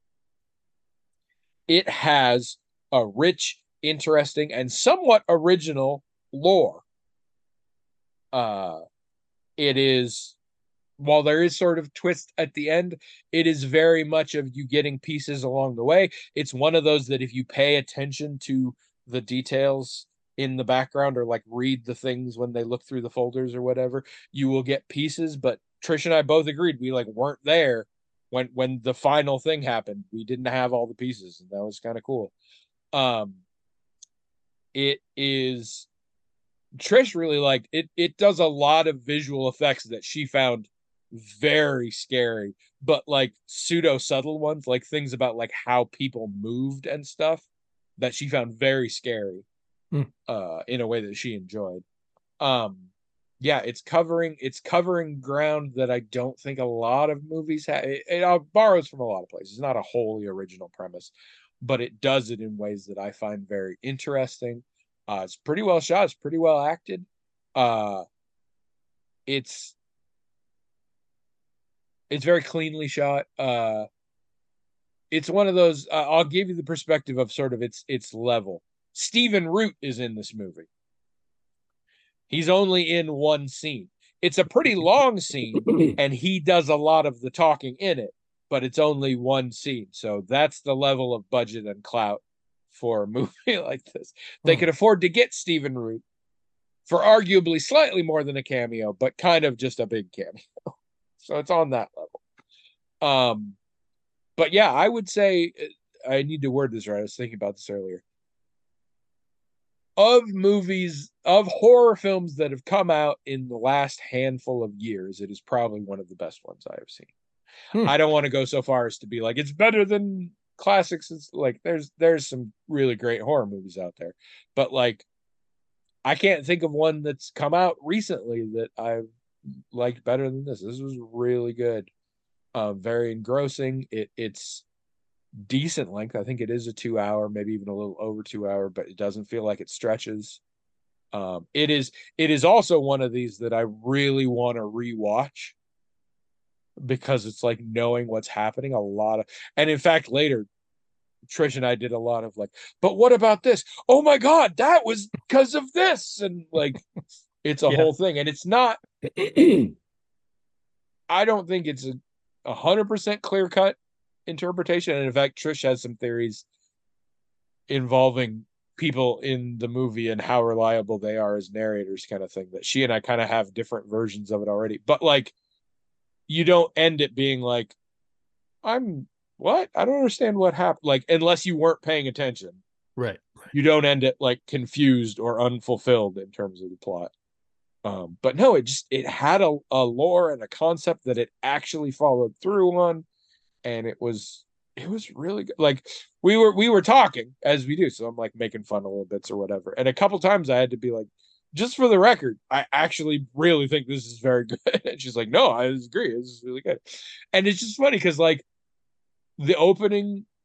it has a rich, interesting, and somewhat original lore. Uh, it is, while there is sort of twist at the end, it is very much of you getting pieces along the way. It's one of those that if you pay attention to the details in the background or like read the things when they look through the folders or whatever, you will get pieces. But Trish and I both agreed we like weren't there when when the final thing happened. We didn't have all the pieces, and that was kind of cool. Um, it is Trish really liked it. It does a lot of visual effects that she found very scary, but like pseudo subtle ones, like things about like how people moved and stuff that she found very scary. Hmm. Uh, in a way that she enjoyed. Um, yeah, it's covering it's covering ground that I don't think a lot of movies have. It, it uh, borrows from a lot of places. It's not a wholly original premise, but it does it in ways that I find very interesting. Uh, it's pretty well shot. It's pretty well acted. Uh, it's it's very cleanly shot. Uh, it's one of those. Uh, I'll give you the perspective of sort of its its level. Stephen Root is in this movie. He's only in one scene. It's a pretty long scene, and he does a lot of the talking in it, but it's only one scene. So that's the level of budget and clout for a movie like this. They Hmm. could afford to get Stephen Root for arguably slightly more than a cameo, but kind of just a big cameo. So it's on that level. Um, but yeah, I would say I need to word this right. I was thinking about this earlier. Of movies, of horror films that have come out in the last handful of years, it is probably one of the best ones I have seen. Hmm. I don't want to go so far as to be like it's better than classics. It's like there's there's some really great horror movies out there, but like I can't think of one that's come out recently that I've liked better than this. This was really good. Uh, very engrossing. It it's decent length. I think it is a two hour, maybe even a little over two hour, but it doesn't feel like it stretches. Um, it is it is also one of these that I really want to rewatch because it's like knowing what's happening a lot of, and in fact later Trish and I did a lot of like, but what about this? Oh my God, that was because of this, and like it's a Yeah. whole thing, and it's not. I don't think it's a a hundred percent clear cut interpretation, and in fact, Trish has some theories involving people in the movie and how reliable they are as narrators, kind of thing. That she and I kind of have different versions of it already, but like, you don't end it being like, I'm what? I don't understand what happened. Like, unless you weren't paying attention, Right. you don't end it like confused or unfulfilled in terms of the plot. Um, but no, it just it had a, a lore and a concept that it actually followed through on, and it was it was really good. Like we were we were talking as we do, so I'm like making fun a little bits or whatever. And a couple times I had to be like, just for the record, I actually really think this is very good. And she's like, no, I agree, this is really good. And it's just funny because like the opening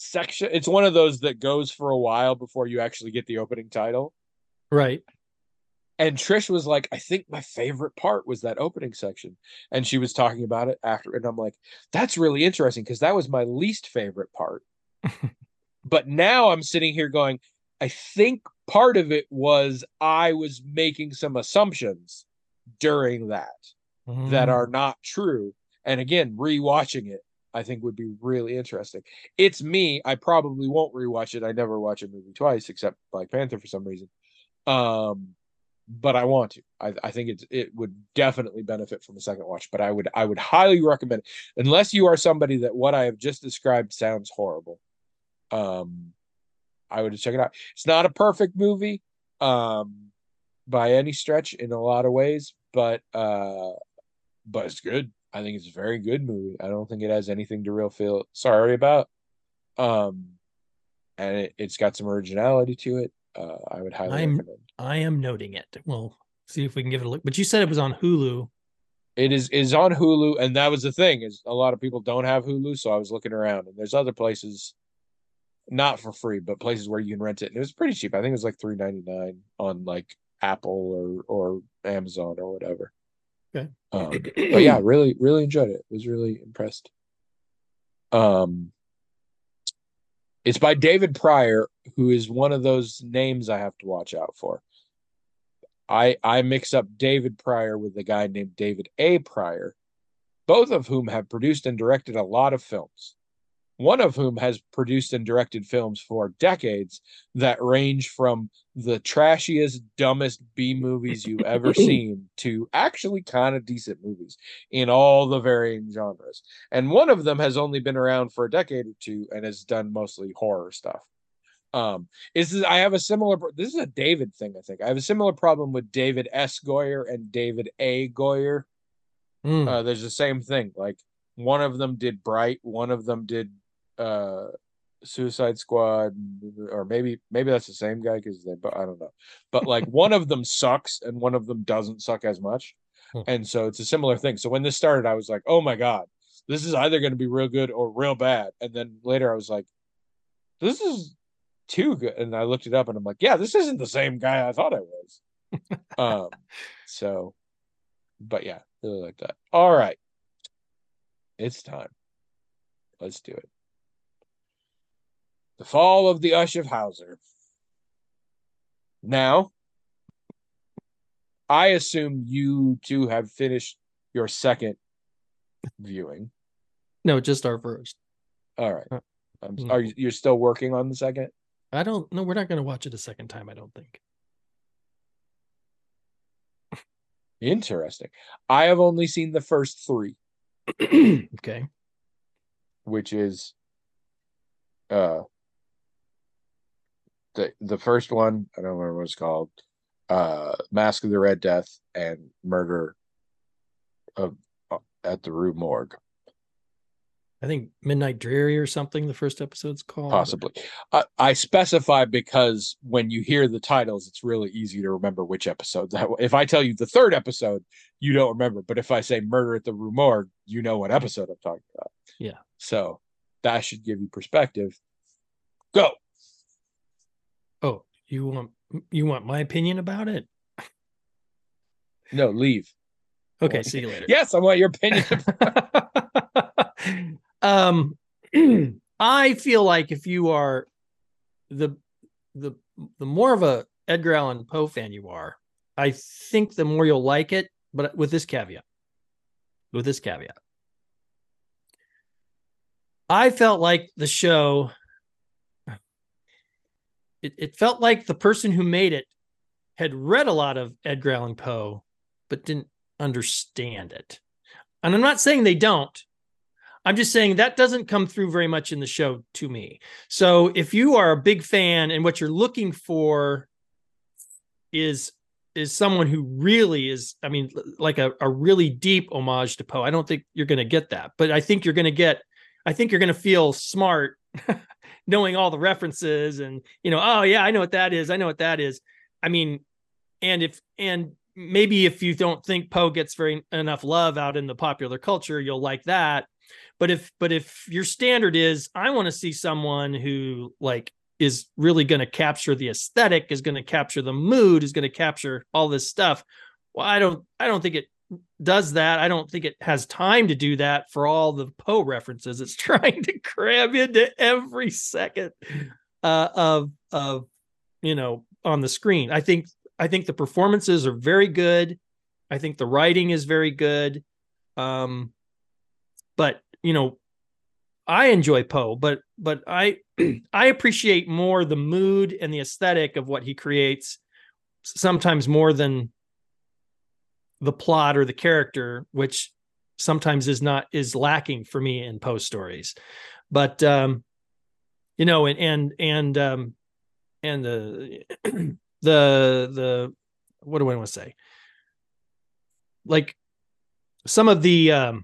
section. It's one of those that goes for a while before you actually get the opening title. Right. And Trish was like, I think my favorite part was that opening section. And she was talking about it after. And I'm like, that's really interesting because that was my least favorite part. But now I'm sitting here going, I think part of it was I was making some assumptions during that mm. that are not true. And again, rewatching it, I think would be really interesting. It's me. I probably won't rewatch it. I never watch a movie twice except Black Panther for some reason. Um, but I want to. I, I think it's it would definitely benefit from a second watch. But I would I would highly recommend it, unless you are somebody that what I have just described sounds horrible. Um, I would check it out. It's not a perfect movie, um, by any stretch in a lot of ways, but uh, but it's good. I think it's a very good movie. I don't think it has anything to real feel sorry about. Um, and it, it's got some originality to it. Uh, I would highly I'm, recommend. I am noting it. We'll see if we can give it a look. But you said it was on Hulu. It is is on Hulu, and that was the thing, is a lot of people don't have Hulu, so I was looking around, and there's other places, not for free, but places where you can rent it. And it was pretty cheap. I think it was like three ninety-nine on like Apple or or Amazon or whatever. Okay. Um, but yeah, really, really enjoyed it. Was really impressed. Um, it's by David Pryor, who is one of those names I have to watch out for. I I mix up David Pryor with a guy named David A. Pryor, both of whom have produced and directed a lot of films. One of whom has produced and directed films for decades that range from the trashiest, dumbest B movies you've ever seen to actually kind of decent movies in all the varying genres. And one of them has only been around for a decade or two and has done mostly horror stuff. Um, is this, I have a similar, this is a David thing, I think. I have a similar problem with David S. Goyer and David A. Goyer. Mm. Uh, there's the same thing. Like, one of them did Bright, one of them did uh Suicide Squad, or maybe maybe that's the same guy because they I don't know, but like one of them sucks and one of them doesn't suck as much, and so it's a similar thing. So when this started, I was like, oh my god, this is either going to be real good or real bad. And then later I was like, this is too good, and I looked it up and I'm like, yeah, this isn't the same guy I thought I was. um so but yeah, really like that. All right, it's time, let's do it. The Fall of the Ush of Hauser. Now, I assume you two have finished your second viewing. No, just our first. All right. Um, are you you're still working on the second? I don't know. We're not going to watch it a second time, I don't think. Interesting. I have only seen the first three. Okay. Which is uh the the first one, I don't remember what it's called. Uh Mask of the Red Death and Murder of uh, at the Rue Morgue. I think Midnight Dreary or something the first episode's called. Possibly. I, I specify because when you hear the titles, it's really easy to remember which episode. That if I tell you the third episode, you don't remember. But if I say Murder at the Rue Morgue, you know what episode I'm talking about. Yeah. So that should give you perspective. Go. Oh, you want you want my opinion about it? No, leave. Okay, want... see you later. Yes, I want your opinion. um, I feel like if you are the the the more of a Edgar Allan Poe fan you are, I think the more you'll like it. But with this caveat, with this caveat, I felt like the show. It, it felt like the person who made it had read a lot of Edgar Allan Poe, but didn't understand it. And I'm not saying they don't. I'm just saying that doesn't come through very much in the show to me. So if you are a big fan and what you're looking for is, is someone who really is, I mean, like a, a really deep homage to Poe, I don't think you're going to get that. But I think you're going to get, I think you're going to feel smart knowing all the references and, you know, oh yeah, I know what that is. I know what that is. I mean, and if, and maybe if you don't think Poe gets very enough love out in the popular culture, you'll like that. But if but if your standard is, I want to see someone who like is really going to capture the aesthetic, is going to capture the mood, is going to capture all this stuff. Well, I don't I don't think it does that. I don't think it has time to do that for all the Poe references it's trying to cram into every second uh, of of you know on the screen. I think I think the performances are very good. I think the writing is very good. Um, but you know, I enjoy Poe, but but I I appreciate more the mood and the aesthetic of what he creates, sometimes more than the plot or the character, which sometimes is not is lacking for me in Poe stories. But um, you know, and and and um, and the the the what do I want to say? Like some of the um,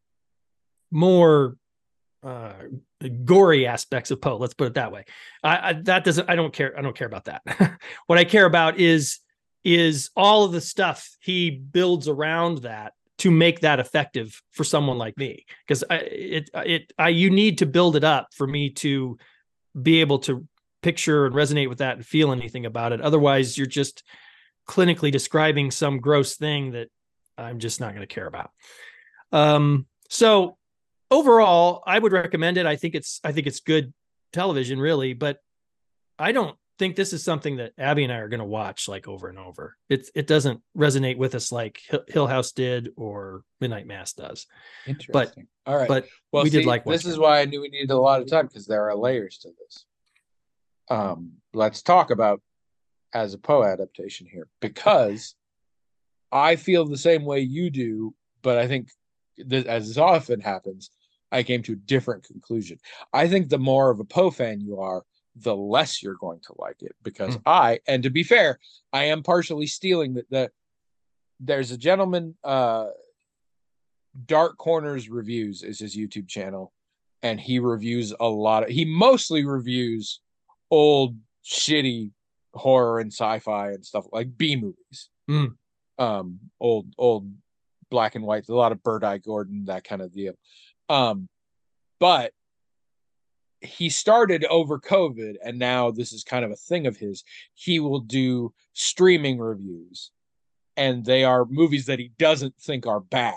more uh, gory aspects of Poe. Let's put it that way. I, I that doesn't. I don't care. I don't care about that. What I care about is is all of the stuff he builds around that to make that effective for someone like me. Because I it it I you need to build it up for me to be able to picture and resonate with that and feel anything about it. Otherwise, you're just clinically describing some gross thing that I'm just not going to care about. Um, so overall, I would recommend it. I think it's I think it's good television, really, but I don't think this is something that Abby and I are going to watch like over and over. It it doesn't resonate with us like Hill House did or Midnight Mass does. Interesting. But, all right. But well, we see, did like this it. is why I knew we needed a lot of time, because there are layers to this. Um, let's talk about as a Poe adaptation here, because I feel the same way you do, but I think that, as this often happens, I came to a different conclusion. I think the more of a Poe fan you are, the less you're going to like it, because mm. I, and to be fair, I am partially stealing that. The, there's a gentleman, uh, Dark Corners Reviews is his YouTube channel, and he reviews a lot of, he mostly reviews old shitty horror and sci-fi and stuff like B movies. Mm. Um, old, old black and white, a lot of Bird Eye Gordon, that kind of deal. Um, but he started over COVID, and now this is kind of a thing of his. He will do streaming reviews, and they are movies that he doesn't think are bad,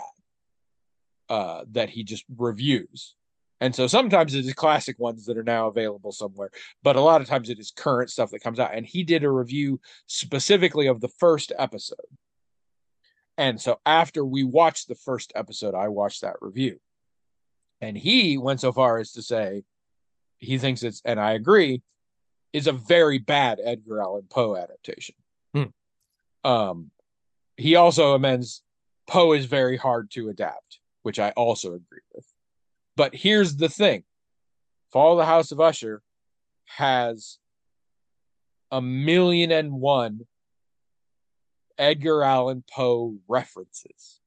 uh, that he just reviews. And so sometimes it is classic ones that are now available somewhere, but a lot of times it is current stuff that comes out. And he did a review specifically of the first episode. And so after we watched the first episode, I watched that review. And he went so far as to say he thinks it's, and I agree, is a very bad Edgar Allan Poe adaptation. Hmm. Um, he also amends Poe is very hard to adapt, which I also agree with. But here's the thing. Fall of the House of Usher has a million and one Edgar Allan Poe references.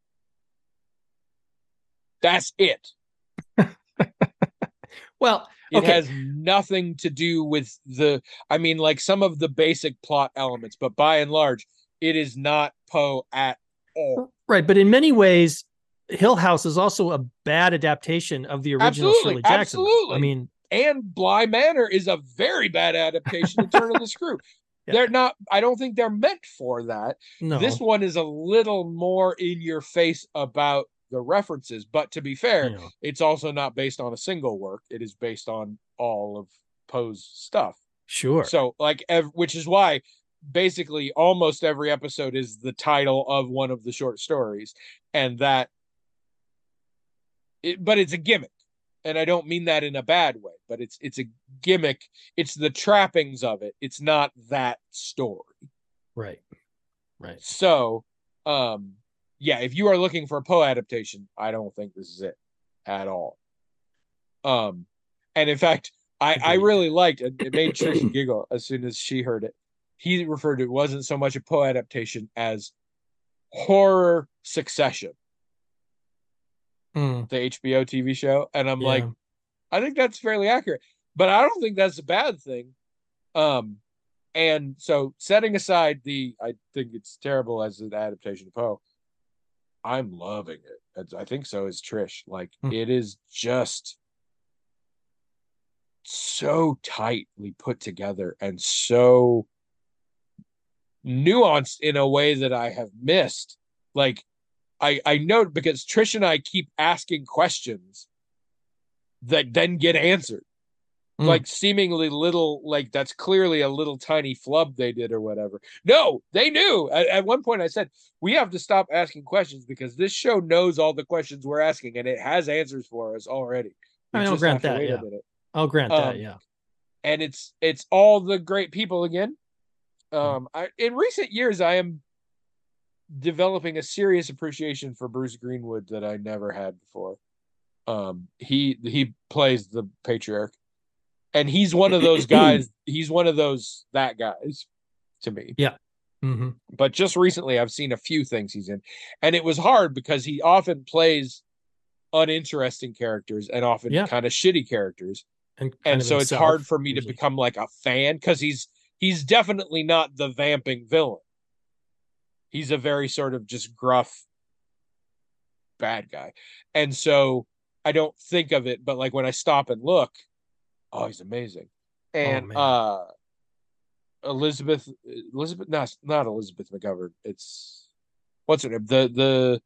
That's it. Well, it okay. has nothing to do with the, I mean, like some of the basic plot elements, but by and large, it is not Poe at all. Right. But in many ways, Hill House is also a bad adaptation of the original absolutely, Shirley Jackson. Absolutely. I mean, and Bly Manor is a very bad adaptation of Turn of the Screw. Yeah. They're not, I don't think they're meant for that. No. This one is a little more in your face about the references, but to be fair, yeah. It's also not based on a single work. It is based on all of Poe's stuff. Sure. So like, ev- which is why basically almost every episode is the title of one of the short stories, and that, it, but it's a gimmick. And I don't mean that in a bad way, but it's it's a gimmick. It's the trappings of it. It's not that story. Right. Right. So, um, yeah, if you are looking for a Poe adaptation, I don't think this is it at all. Um, and in fact, I, I really liked it. It made Trish giggle as soon as she heard it. He referred to it wasn't so much a Poe adaptation as horror Succession. Mm. The H B O T V show, and I'm yeah. like, I think that's fairly accurate, but I don't think that's a bad thing. Um, and so setting aside the, I think it's terrible as an adaptation of Poe, I'm loving it. I think so is Trish. Like Hmm. it is just so tightly put together and so nuanced in a way that I have missed. Like I I know because Trish and I keep asking questions that then get answered. Mm. Like seemingly little, like that's clearly a little tiny flub they did or whatever. No, they knew. At, at one point I said, we have to stop asking questions because this show knows all the questions we're asking and it has answers for us already. We I mean, I'll just have grant to that. wait Yeah, a minute. I'll grant Um, that. Yeah. And it's it's all the great people again. Um, I, in recent years, I am developing a serious appreciation for Bruce Greenwood that I never had before. Um, he he plays the patriarch, and he's one of those guys. He's one of those that guys to me. Yeah. Mm-hmm. But just recently, I've seen a few things he's in, and it was hard because he often plays uninteresting characters and often Yeah. kind of shitty characters, And, and so it's hard for me usually. to become like a fan because he's he's definitely not the vamping villain. He's a very sort of just gruff bad guy. And so I don't think of it, but like when I stop and look, oh, he's amazing. And Oh, uh Elizabeth Elizabeth not not Elizabeth McGovern. It's what's her name? The the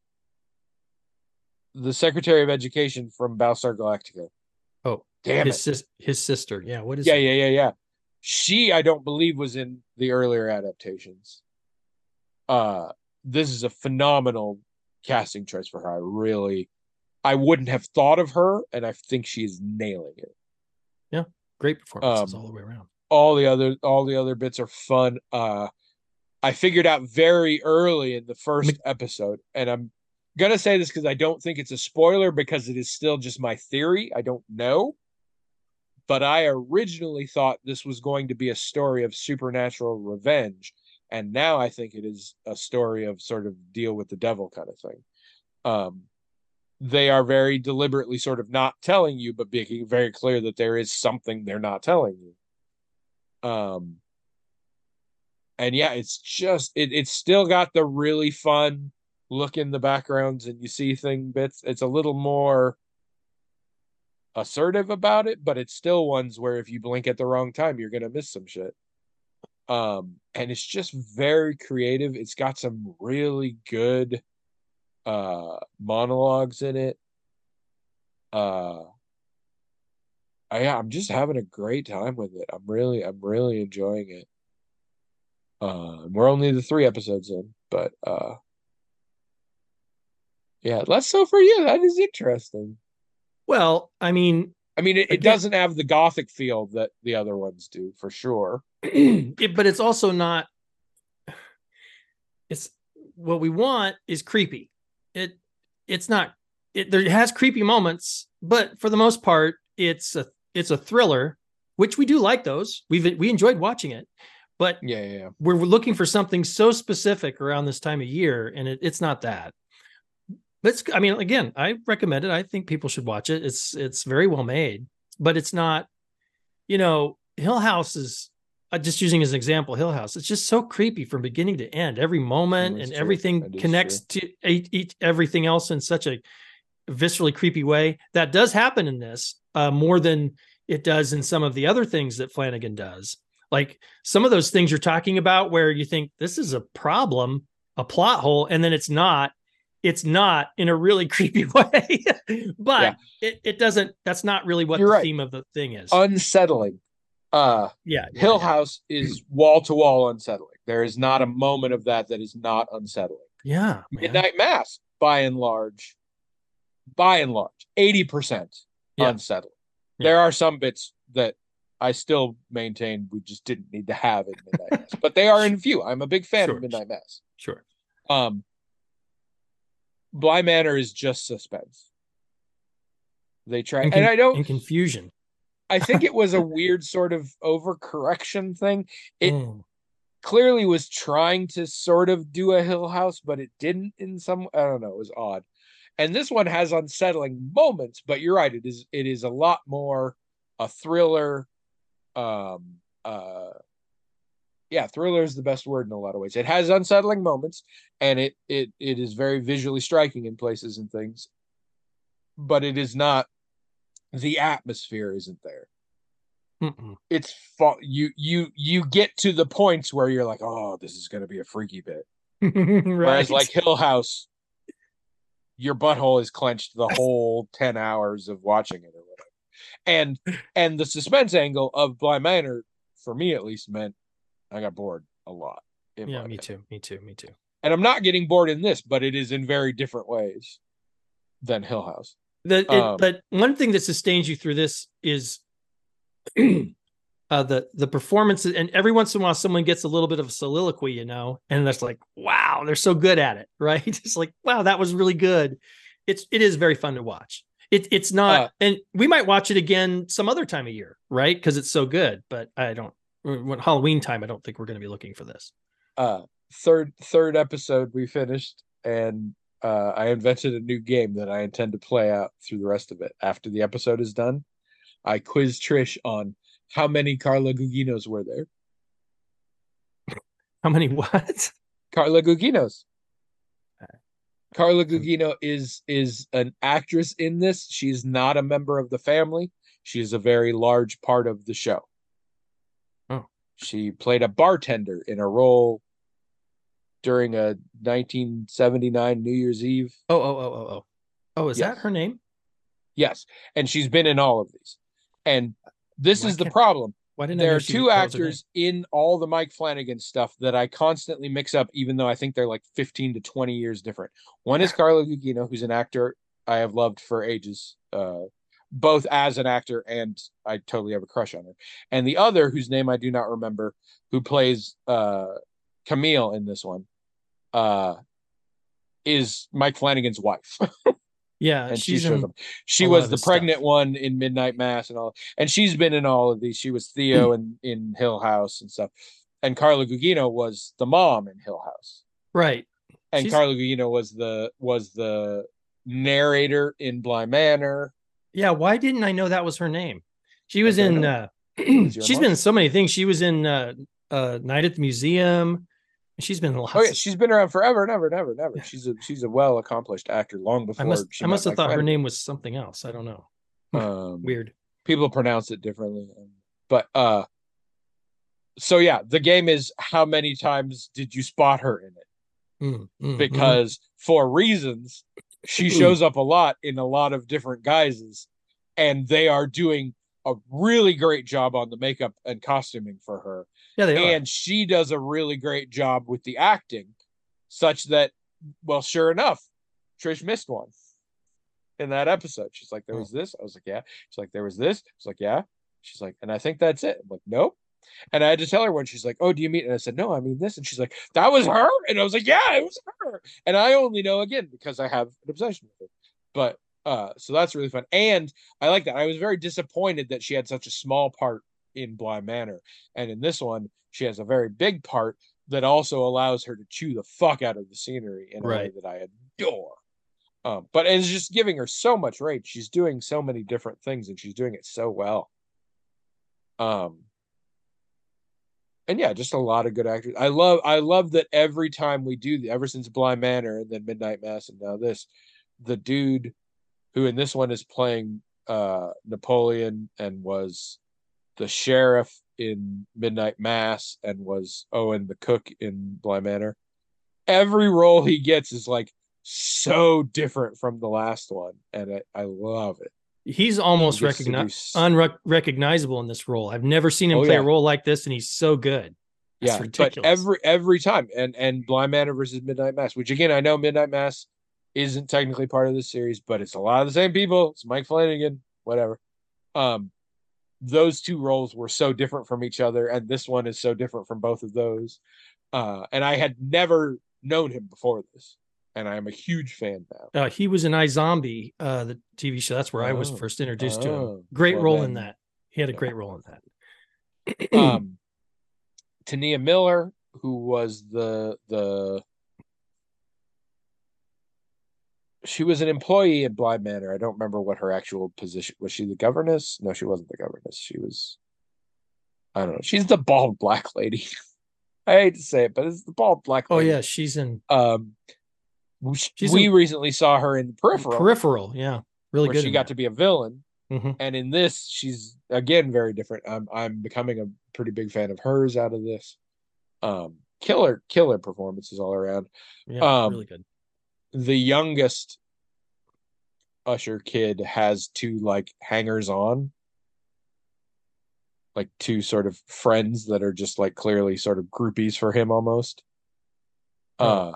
the Secretary of Education from Battlestar Galactica. Oh, damn his it. Sis, his sister. Yeah, what is Yeah, her yeah, name? yeah, yeah. She, I don't believe, was in the earlier adaptations. Uh, this is a phenomenal casting choice for her. I really, I wouldn't have thought of her, and I think she's nailing it. Yeah, great performances Um, all the way around. All the other, all the other bits are fun. Uh, I figured out very early in the first Mc- episode, and I'm gonna say this because I don't think it's a spoiler because it is still just my theory. I don't know. But I originally thought this was going to be a story of supernatural revenge. And now I think it is a story of sort of deal with the devil kind of thing. Um, they are very deliberately sort of not telling you, but making very clear that there is something they're not telling you. Um, and yeah, it's just, it, it's still got the really fun look in the backgrounds and you see thing bits. It's a little more assertive about it, but it's still ones where if you blink at the wrong time, you're gonna miss some shit. Um, and it's just very creative. It's got some really good uh monologues in it. Uh I, yeah, I'm just having a great time with it. I'm really, I'm really enjoying it. Uh, we're only the three episodes in, but uh yeah, less so for you. That is interesting. Well, I mean, I mean, it, it Again- doesn't have the gothic feel that the other ones do, for sure. it, but it's also not. It's what we want is creepy. It it's not. It there has creepy moments, but for the most part, it's a it's a thriller, which we do like those. We've we enjoyed watching it, but Yeah, yeah, yeah. we're looking for something so specific around this time of year, and it, it's not that. But it's, I mean, again, I recommend it. I think people should watch it. It's it's very well made, but it's not. You know, Hill House is uh, just using as an example. Hill House. It's just so creepy from beginning to end. Every moment That's and true. everything That is connects to each, each, everything else in such a viscerally creepy way. That does happen in this uh, more than it does in some of the other things that Flanagan does. Like some of those things you're talking about, where you think this is a problem, a plot hole, and then it's not. It's not in a really creepy way, but Yeah. it, it doesn't, that's not really what You're the right. theme of the thing is. Unsettling. Uh, yeah, yeah, Hill yeah. House is wall to wall unsettling. There is not a moment of that that is not unsettling. Yeah, man. Midnight Mass, by and large, by and large, eighty percent Yeah. unsettling. Yeah. There are some bits that I still maintain we just didn't need to have in Midnight Mass, but they are in few. I'm a big fan Sure. of Midnight Mass. Sure. Um, Bly Manor is just suspense. They try, And, and con- I don't. and confusion. I think it was a weird sort of overcorrection thing. It Mm. clearly was trying to sort of do a Hill House, but it didn't in some, I don't know, it was odd. And this one has unsettling moments, but you're right, it is it is a lot more a thriller. Um uh yeah, thriller is the best word in a lot of ways. It has unsettling moments, and it it it is very visually striking in places and things, but it is not. The atmosphere isn't there. Mm-mm. It's fa- you you you get to the points where you're like, oh, this is going to be a freaky bit. Whereas Right. like Hill House, your butthole is clenched the whole ten hours of watching it or whatever. And and the suspense angle of Bly Manor, for me at least, meant I got bored a lot. Yeah, my me opinion. too. Me too. Me too. And I'm not getting bored in this, but it is in very different ways than Hill House. The, it, Um, but one thing that sustains you through this is uh, the the performances, and every once in a while, someone gets a little bit of a soliloquy, you know, and that's like, wow, they're so good at it, right? It's like, wow, that was really good. It's it is very fun to watch. It it's not, uh, and we might watch it again some other time of year, right? Because it's so good. But I don't. When Halloween time, I don't think we're going to be looking for this. Uh, third third episode we finished, and uh, I invented a new game that I intend to play out through the rest of it. After the episode is done, I quiz Trish on how many Carla Guginos were there. How many what? Carla Guginos. Carla Gugino is is an actress in this. She's not a member of the family. She is a very large part of the show. Oh. She played a bartender in a role during a nineteen seventy-nine New Year's Eve. Oh, oh, oh, oh, oh. Oh, is yes. that her name? Yes. And she's been in all of these. And this Why is the problem. Why didn't there I know are she, two actors in all the Mike Flanagan stuff that I constantly mix up, even though I think they're like fifteen to twenty years different. One is Carla Gugino, who's an actor I have loved for ages, uh, both as an actor and I totally have a crush on her. And the other, whose name I do not remember, who plays uh, Camille in this one, uh, is Mike Flanagan's wife. Yeah, and she's she shows in up. She was the pregnant stuff. one in Midnight Mass and all, and she's been in all of these. She was Theo in, in Hill House and stuff. And Carla Gugino was the mom in Hill House, right? And she's... Carla Gugino was the was the narrator in Bly Manor. Yeah, why didn't I know that was her name? She was in. Uh, she's been in so many things. She was in uh, uh, Night at the Museum. She's been lots. Oh yeah, she's been around forever, never, never, never. She's a she's a well accomplished actor long before. I must she I must have Mike thought Flanagan. her name was something else. I don't know. Um, Weird. People pronounce it differently, but uh, so yeah, the game is how many times did you spot her in it? Mm, mm, because mm. for reasons, she shows up a lot in a lot of different guises, and they are doing a really great job on the makeup and costuming for her. Yeah, they and are. She does a really great job with the acting, such that, well, sure enough, Trish missed one in that episode. She's like, there was this. I was like, yeah. She's like, there was this. I was like, yeah. She's like, and I think that's it. I'm like, nope. And I had to tell her when she's like, oh, do you mean? And I said, no, I mean this. And she's like, that was her. And I was like, yeah, it was her. And I only know, again, because I have an obsession with her. But uh, so that's really fun. And I like that. I was very disappointed that she had such a small part in Bly Manor. And in this one, she has a very big part that also allows her to chew the fuck out of the scenery in a right. way that I adore. Um, but it's just giving her so much range. She's doing so many different things, and she's doing it so well. Um, and yeah, just a lot of good actors. I love, I love that every time we do, ever since Bly Manor and then Midnight Mass and now this, the dude who in this one is playing uh, Napoleon and was the sheriff in Midnight Mass and was Owen the cook in Bly Manor. Every role he gets is like so different from the last one, and I, I love it. He's almost he recognize- unrecognizable in this role. I've never seen him oh, play yeah. a role like this, and he's so good. That's yeah, ridiculous. But every every time, and and Bly Manor versus Midnight Mass, which again I know Midnight Mass isn't technically part of this series, but it's a lot of the same people. It's Mike Flanagan, whatever. Um, those two roles were so different from each other, and this one is so different from both of those. Uh, and I had never known him before this, and I am a huge fan now. Uh, he was in iZombie, uh, the T V show. That's where oh. I was first introduced oh. to him. Great well, role then, in that. He had a yeah. great role in that. um, Tania Miller, who was the the she was an employee at Bly Manor. I don't remember what her actual position was. She the governess? No, she wasn't the governess. She was, I don't know. She's the bald black lady. I hate to say it, but it's the bald black Oh lady. yeah, she's in. Um, we, She's we in recently saw her in Peripheral, Peripheral. Yeah, really where good. she in got that. to be a villain. Mm-hmm. And in this, she's again very different. I'm I'm becoming a pretty big fan of hers out of this. Um, killer, killer performances all around. Yeah, Um, really good. The youngest Usher kid has two like hangers on, like two sort of friends that are just like clearly sort of groupies for him almost. Oh. Uh,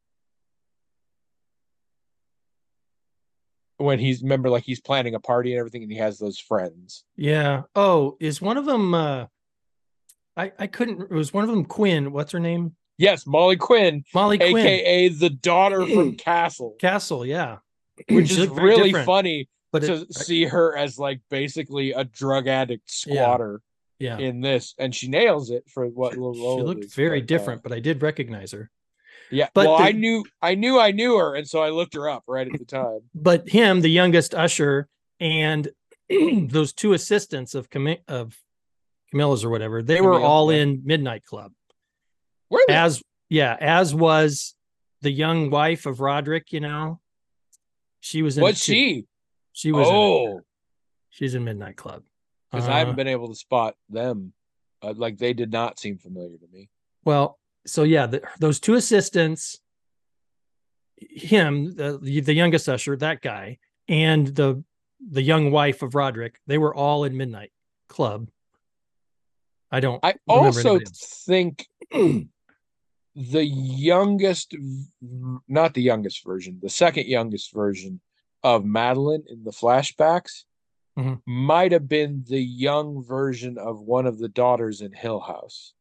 when he's remember like he's planning a party and everything, and he has those friends. Yeah. Oh, is one of them? Uh, I I couldn't. It was one of them. Quinn. What's her name? Yes, Molly Quinn, Molly Quinn. A K A the daughter from Castle. Castle. Yeah. Which She is looked very really different, funny but to it, see her as like basically a drug addict squatter yeah. in this, and she nails it for what She, little she role it looked is, very but, different, uh, but I did recognize her. yeah, But well, the- I knew, I knew, I knew her, and so I looked her up right at the time. But him, the youngest Usher, and those two assistants of Cam- of Camilla's or whatever, they were Camille, all yeah. in Midnight Club. Were they? As yeah, as was the young wife of Roderick. You know, she was in. What's it too. she? She was. in it. Oh, She's in Midnight Club. because Uh, I haven't been able to spot them. Uh, like they did not seem familiar to me. Well, so yeah, the, those two assistants, him, the, the youngest Usher, that guy, and the the young wife of Roderick, they were all in Midnight Club. I don't. I remember also anybody else. think the youngest, not the youngest version, the second youngest version of Madeline in the flashbacks Mhm. might have been the young version of one of the daughters in Hill House.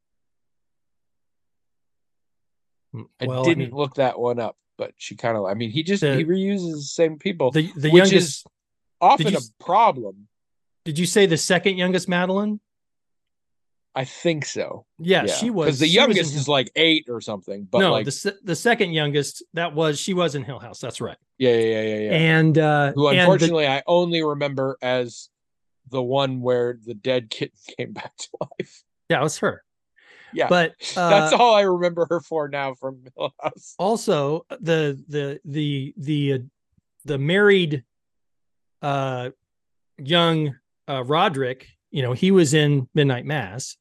I Well, I didn't mean, look that one up, but she kind of, I mean, he just, The- he reuses the same people, the the which youngest. is often did you a s- problem. Did you say the second youngest Madeline? I think so. Yeah, she was. Because the she was in youngest Hill- is like eight or something, but no, like, the se- the second youngest, that was she was in Hill House. That's right. yeah, yeah, yeah, yeah, yeah. And uh, Who and the- unfortunately I only remember as the one where the dead kitten came back to life. yeah, it was her. Yeah, But uh, that's all I remember her for now from Hill House. also the the the the uh, the married uh young uh Roderick, you know, he was in Midnight Mass,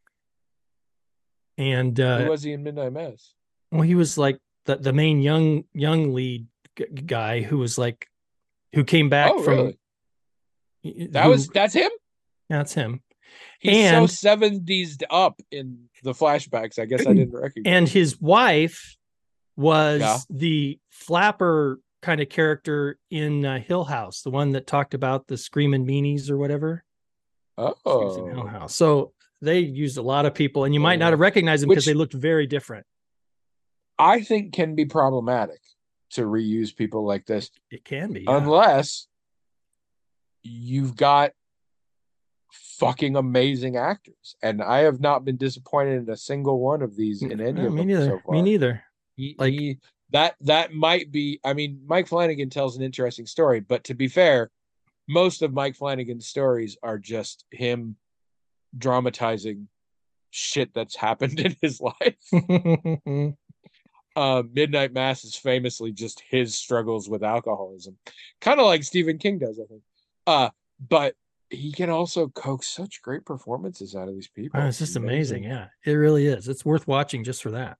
and Who uh was he in Midnight Mass? well, he was like the, the main young young lead g- guy who was like who came back Oh, from really? That who- was that's him. yeah, that's him. He's And- so seventies up in the flashbacks. I guess I didn't recognize. And his wife was Yeah. the flapper kind of character in uh, Hill House, the one that talked about the screaming meanies or whatever. She was in Hill Oh, House. So they used a lot of people, and you might Yeah. not have recognized them because Which- they looked very different. I think can be problematic to reuse people like this, It can be. Yeah. unless you've got fucking amazing actors. And I have not been disappointed in a single one of these in any Yeah, of me them neither. so far. Me neither. He- Like- he- that that might be, I mean, Mike Flanagan tells an interesting story, but to be fair, most of Mike Flanagan's stories are just him dramatizing shit that's happened in his life. Uh, Midnight Mass is famously just his struggles with alcoholism, kind of like Stephen King does, I think. Uh, but he can also coax such great performances out of these people. Oh, it's just amazing. Yeah, it really is. It's worth watching just for that.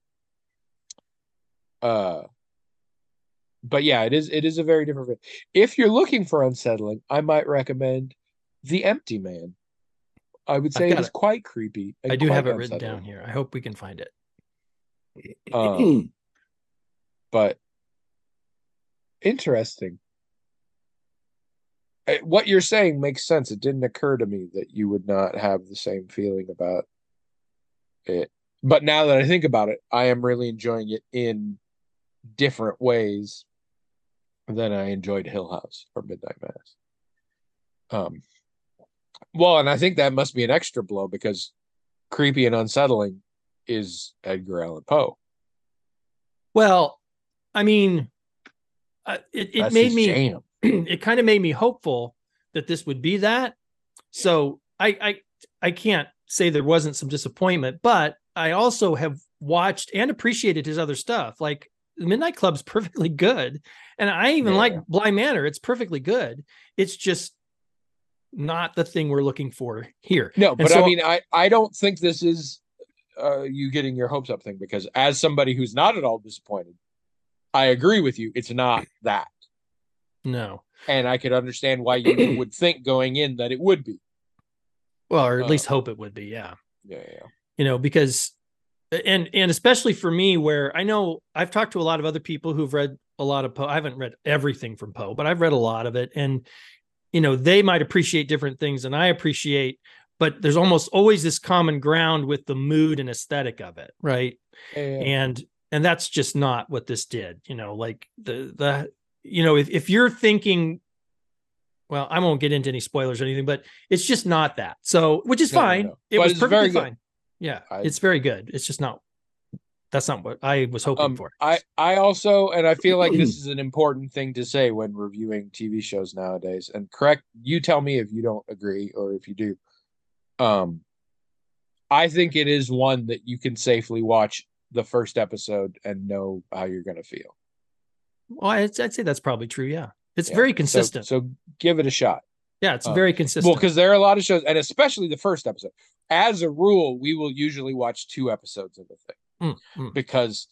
Uh, but yeah, it is. It is a very different film. If you're looking for unsettling, I might recommend The Empty Man. I would say I've it got is it. quite creepy. and I do quite have it written unsettling. down here. I hope we can find it. Um, but interesting. Uh, What you're saying makes sense. It didn't occur to me that you would not have the same feeling about it. But now that I think about it, I am really enjoying it in different ways than I enjoyed Hill House or Midnight Mass. Um, well, and I think that must be an extra blow because creepy and unsettling is Edgar Allan Poe. Well, I mean, uh, it, it That's made his me, jam. it kind of made me hopeful that this would be that. So I, I, I can't say there wasn't some disappointment, but I also have watched and appreciated his other stuff. Like the Midnight Club's perfectly good. And I even Yeah. like Bly Manor. It's perfectly good. It's just not the thing we're looking for here. No, And but so, I mean, I, I don't think this is uh, you getting your hopes up thing, because as somebody who's not at all disappointed, I agree with you. It's not that. no. And I could understand why you would think going in that it would be. Well, or at Uh, least hope it would be. Yeah. Yeah, yeah. You know, because, and, and especially for me, where I know I've talked to a lot of other people who've read a lot of Poe. I haven't read everything from Poe, but I've read a lot of it. And, you know, they might appreciate different things than I appreciate, but there's almost always this common ground with the mood and aesthetic of it. Right. Yeah, yeah. And, and that's just not what this did, you know, like the, the, you know, if, if you're thinking, well, I won't get into any spoilers or anything, but it's just not that. So, which is No, no, fine. no. It But was it's perfectly very good. fine. Yeah. I- It's very good. It's just not, that's not what I was hoping Um, for. I, I also, and I feel like this is an important thing to say when reviewing T V shows nowadays, and correct, you tell me if you don't agree or if you do. Um, I think it is one that you can safely watch the first episode and know how you're going to feel. Well, I'd, I'd say that's probably true. Yeah. It's Yeah. very So- consistent. So, give it a shot. yeah. It's um, very Well, consistent. because there are a lot of shows, and especially the first episode. As a rule, we will usually watch two episodes of a thing Mm, mm. because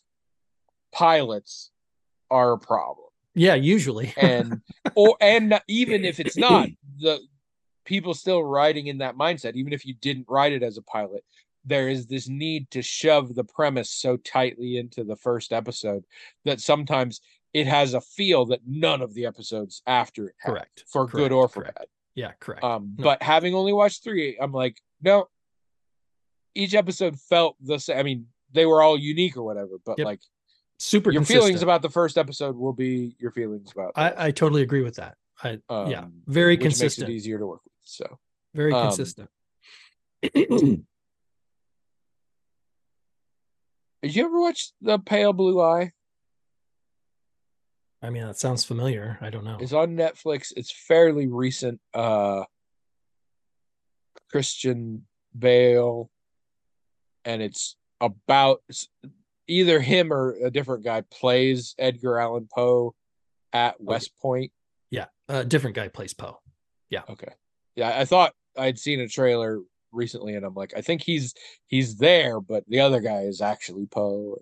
pilots are a problem. Yeah. Usually. And or and even if it's not, the people still writing in that mindset, even if you didn't write it as a pilot, there is this need to shove the premise so tightly into the first episode that sometimes it has a feel that none of the episodes after it have, Correct. for Correct. good or for Correct. bad. Yeah. Correct. Um, No. but having only watched three, I'm like, no, each episode felt the same. I mean, they were all unique or whatever, but Yep. like Super your consistent. feelings about the first episode will be your feelings about the rest. I, I totally agree with that. I, Um, yeah. Very which consistent. makes it easier to work with. So Very um, consistent. did you ever watch The Pale Blue Eye? I mean, that sounds familiar. I don't know. It's on Netflix. It's fairly recent. Uh, Christian Bale, and it's about either him or a different guy plays Edgar Allan Poe at West Point. Yeah. A different guy plays Poe. Okay. Yeah, I thought I'd seen a trailer recently, and I'm like, I think he's he's there, but the other guy is actually Poe.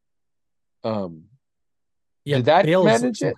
Um, Yeah. did that Bale's manage some- it?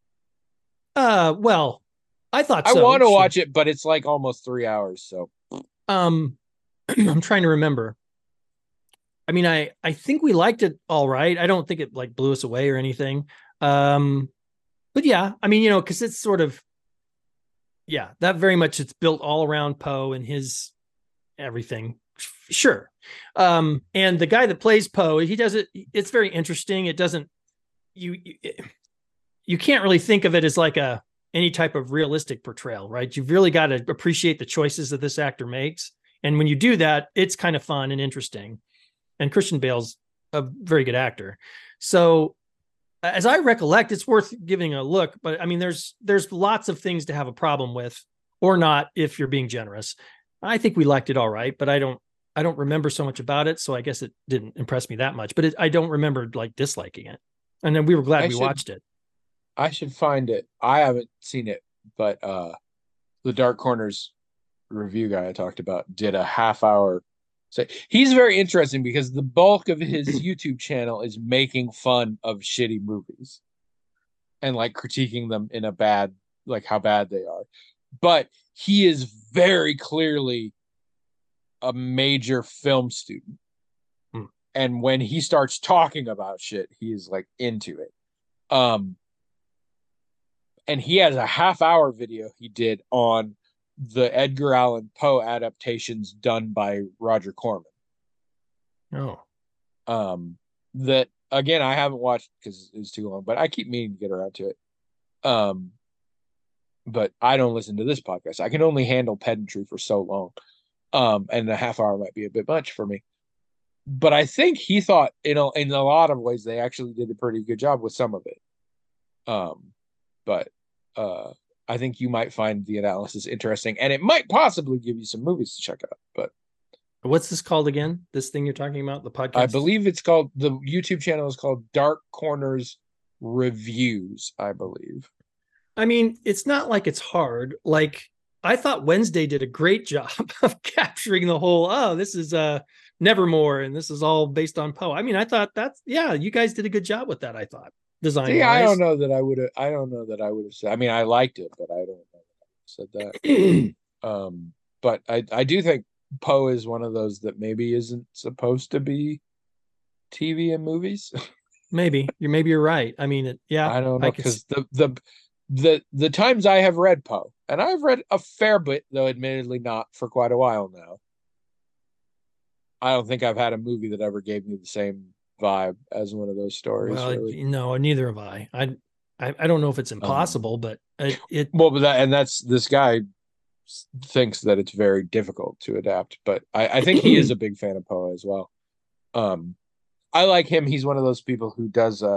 Uh, well, I thought I so. want to Sure. watch it, but it's like almost three hours. So Um, I'm trying to remember. I mean, I I think we liked it all right. I don't think it like blew us away or anything. Um, but yeah, I mean, you know, because it's sort of, yeah, that very much it's built all around Poe and his everything. Sure. Um, and the guy that plays Poe, he does it. It's very interesting. It doesn't you you, you can't really think of it as like a any type of realistic portrayal, right? You've really got to appreciate the choices that this actor makes. And when you do that, it's kind of fun and interesting. And Christian Bale's a very good actor. So as I recollect, it's worth giving a look, but I mean, there's, there's lots of things to have a problem with or not, if you're being generous. I think we liked it all right, but I don't, I don't remember so much about it. So I guess it didn't impress me that much, but it, I don't remember like disliking it. And then we were glad I we should- watched it. I should find it. I haven't seen it, but uh, the Dark Corners review guy I talked about did a half hour. So he's very interesting because the bulk of his YouTube channel is making fun of shitty movies and like critiquing them in a bad, like how bad they are. But he is very clearly a major film student. Hmm. And when he starts talking about shit, he is like into it. Um, and he has a half hour video he did on the Edgar Allan Poe adaptations done by Roger Corman. Oh, Um, that again, I haven't watched because it's too long, but I keep meaning to get around to it. Um, but I don't listen to this podcast. I can only handle pedantry for so long. Um, and a half hour might be a bit much for me. But I think he thought, you know, in a lot of ways, they actually did a pretty good job with some of it. Um, but uh, I think you might find the analysis interesting, and it might possibly give you some movies to check out. But What's this called again? This thing you're talking about, the podcast? I believe it's called, the YouTube channel is called Dark Corners Reviews, I believe. I mean, it's not like it's hard. Like, I thought Wednesday did a great job of capturing the whole, oh, this is uh Nevermore and this is all based on Poe. I mean, I thought that's, yeah, you guys did a good job with that, I thought. Design See, I don't know that I would have, I don't know that I would have said, I mean, I liked it, but I don't know that I said that. um, but I, I do think Poe is one of those that maybe isn't supposed to be T V and movies. Maybe you're maybe you're right. I mean, it, yeah, I don't know, I could because the the the the times I have read Poe, and I've read a fair bit, though admittedly not for quite a while now. I don't think I've had a movie that ever gave me the same vibe as one of those stories. Well, really. no, neither have I. I I, I don't know if it's impossible, um, but it, it well, but that and that's this guy thinks that it's very difficult to adapt, but I, I think he is a big fan of Poe as well. Um, I like him. He's one of those people who does uh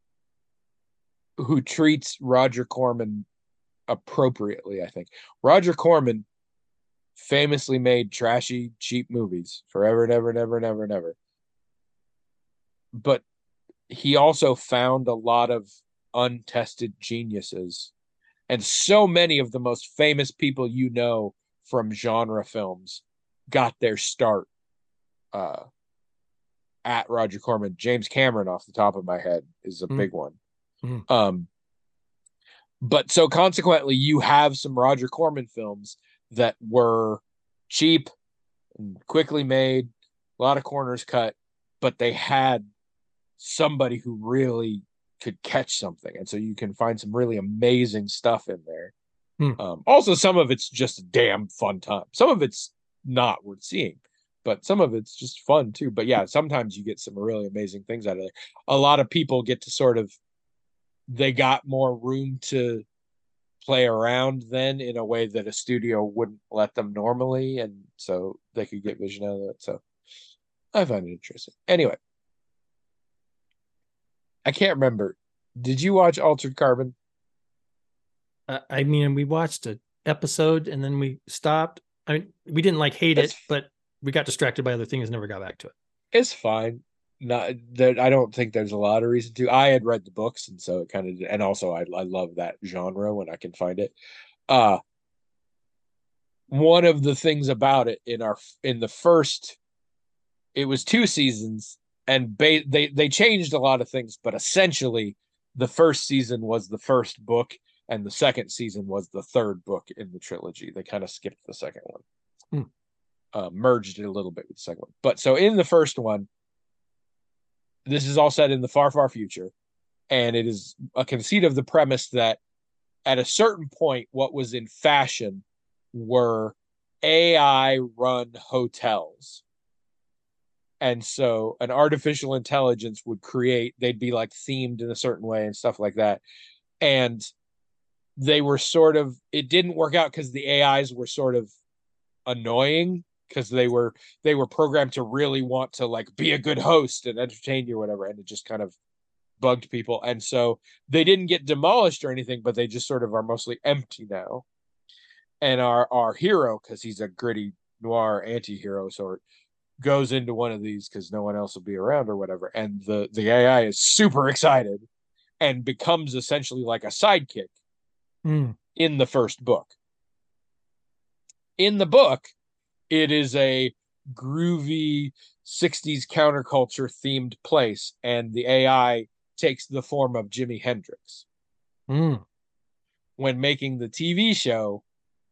who treats Roger Corman appropriately, I think. Roger Corman famously made trashy, cheap movies forever and ever and ever and ever and ever. But he also found a lot of untested geniuses. And so many of the most famous people you know from genre films got their start uh, at Roger Corman. James Cameron, off the top of my head, is a mm. big one. Mm. Um, but so consequently, you have some Roger Corman films that were cheap and quickly made, a lot of corners cut, but they had somebody who really could catch something. And so you can find some really amazing stuff in there. Hmm. Um, also, some of it's just a damn fun time. Some of it's not worth seeing, but some of it's just fun too. But yeah, sometimes you get some really amazing things out of there. A lot of people get to sort of, they got more room to play around then in a way that a studio wouldn't let them normally. And so they could get vision out of it. So I find it interesting. Anyway, I can't remember. Did you watch Altered Carbon? Uh, I mean, we watched an episode and then we stopped. I mean, we didn't like hate That's, it, but we got distracted by other things and never got back to it. It's fine. Not that I don't think there's a lot of reason to. I had read the books, and so it kind of, and also I I love that genre when I can find it. Uh one of the things about it in our in the first, it was two seasons, and ba- they they changed a lot of things, but essentially the first season was the first book, and the second season was the third book in the trilogy. They kind of skipped the second one, hmm. uh, merged it a little bit with the second one. But so in the first one, this is all set in the far, far future, and it is a conceit of the premise that at a certain point, what was in fashion were A I-run hotels. And so an artificial intelligence would create, they'd be like themed in a certain way and stuff like that. And they were sort of, it didn't work out because the A Is were sort of annoying, because they were they were programmed to really want to like be a good host and entertain you or whatever, and it just kind of bugged people. And so they didn't get demolished or anything, but they just sort of are mostly empty now. And our our hero, because he's a gritty noir anti-hero sort, goes into one of these because no one else will be around or whatever, and the the A I is super excited and becomes essentially like a sidekick mm. in the first book. In the book, it is a groovy sixties counterculture themed place, and the A I takes the form of Jimi Hendrix. Mm. When making the T V show,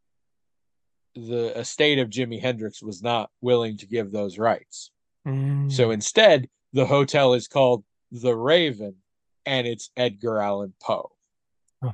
the estate of Jimi Hendrix was not willing to give those rights. Mm. So instead, the hotel is called The Raven, and it's Edgar Allan Poe. Oh.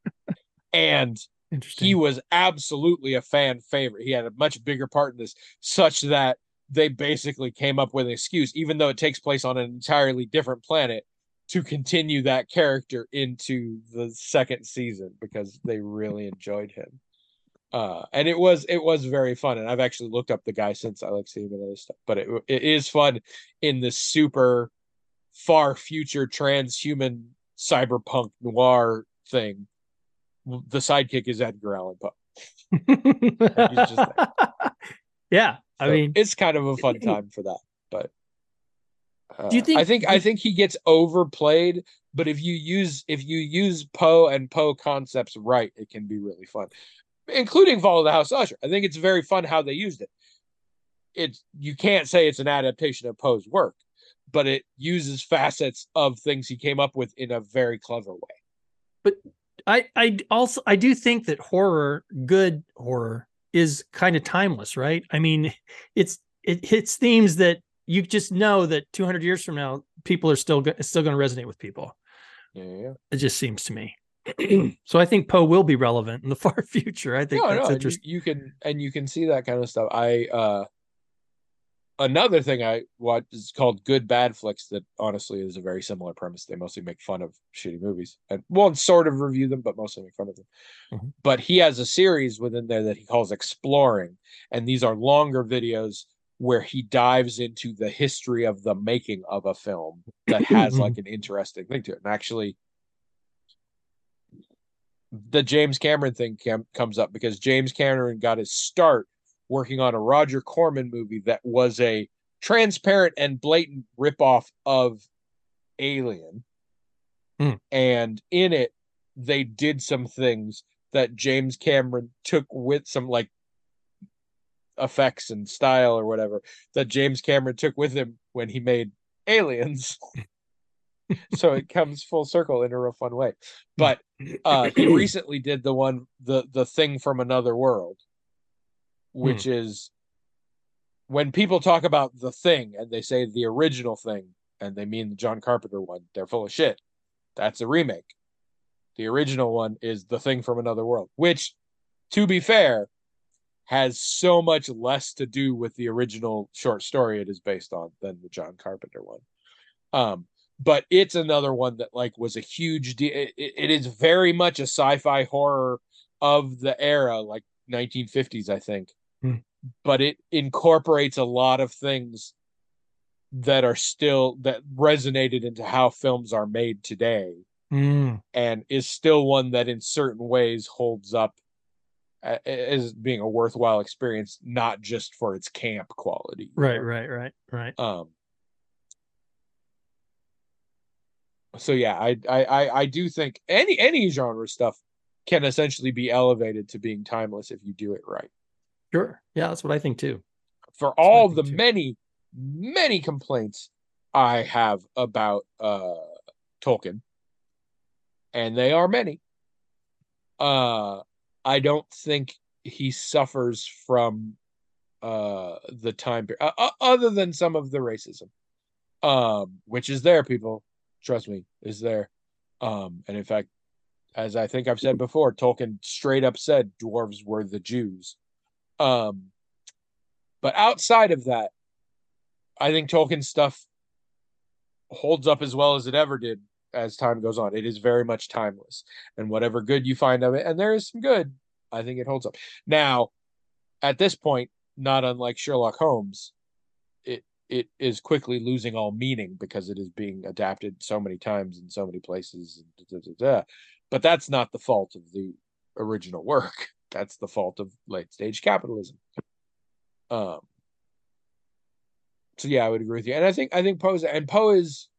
And he was absolutely a fan favorite. He had a much bigger part in this, such that they basically came up with an excuse, even though it takes place on an entirely different planet, to continue that character into the second season because they really enjoyed him. Uh, and it was it was very fun. And I've actually looked up the guy since. I like seeing him and other stuff. But it it is fun in this super far future transhuman cyberpunk noir thing. The sidekick is Edgar Allan Poe. Yeah, I So mean, it's kind of a fun time for that. But uh, do you think? I think I think he gets overplayed. But if you use if you use Poe and Poe concepts right, it can be really fun, including Fall of the House Usher. I think it's very fun how they used it. It's you can't say it's an adaptation of Poe's work, but it uses facets of things he came up with in a very clever way. But I I also I do think that horror, good horror, is kind of timeless, right? I mean, it's it hits themes that you just know that two hundred years from now, people are still still going to resonate with people. Yeah, it just seems to me. So I think Poe will be relevant in the far future. I think no, that's no, interesting. you, you can and you can see that kind of stuff. I uh another thing I watch is called Good Bad Flicks that honestly is a very similar premise. They mostly make fun of shitty movies and won't sort of review them, but mostly make fun of them. Mm-hmm. But he has a series within there that he calls Exploring, and these are longer videos where he dives into the history of the making of a film that has like an interesting thing to it. And actually, the James Cameron thing cam- comes up because James Cameron got his start working on a Roger Corman movie that was a transparent and blatant ripoff of Alien. Mm. And in it, they did some things that James Cameron took with some like effects and style or whatever that James Cameron took with him when he made Aliens. So it comes full circle in a real fun way. But uh, he recently did the one, the the thing from another world, which hmm. is when people talk about the thing and they say the original thing and they mean the John Carpenter one, they're full of shit. That's a remake. The original one is the thing from another world, which, to be fair, has so much less to do with the original short story it is based on than the John Carpenter one. Um, but it's another one that like was a huge deal. It, it is very much a sci-fi horror of the era, like nineteen fifties, I think. Hmm. But it incorporates a lot of things that are still that resonated into how films are made today, mm. and is still one that in certain ways holds up as being a worthwhile experience, not just for its camp quality. Right, know? right, right, right. Um. So yeah, I, I I do think any any genre stuff can essentially be elevated to being timeless if you do it right. Sure. Yeah, that's what I think too. For that's all the too. many, many complaints I have about uh, Tolkien, and they are many, uh, I don't think he suffers from uh, the time period, uh, other than some of the racism, um, which is there, people. Trust me, is there. Um, and in fact, as I think I've said before, Tolkien straight up said dwarves were the Jews. Um, but outside of that, I think Tolkien stuff holds up as well as it ever did as time goes on. It is very much timeless. And whatever good you find of it, and there is some good, I think it holds up. Now, at this point, not unlike Sherlock Holmes, it it is quickly losing all meaning because it is being adapted so many times in so many places. Da, da, da, da. But that's not the fault of the original work. That's the fault of late stage capitalism. Um. So yeah, I would agree with you, and I think I think Poe and Poe is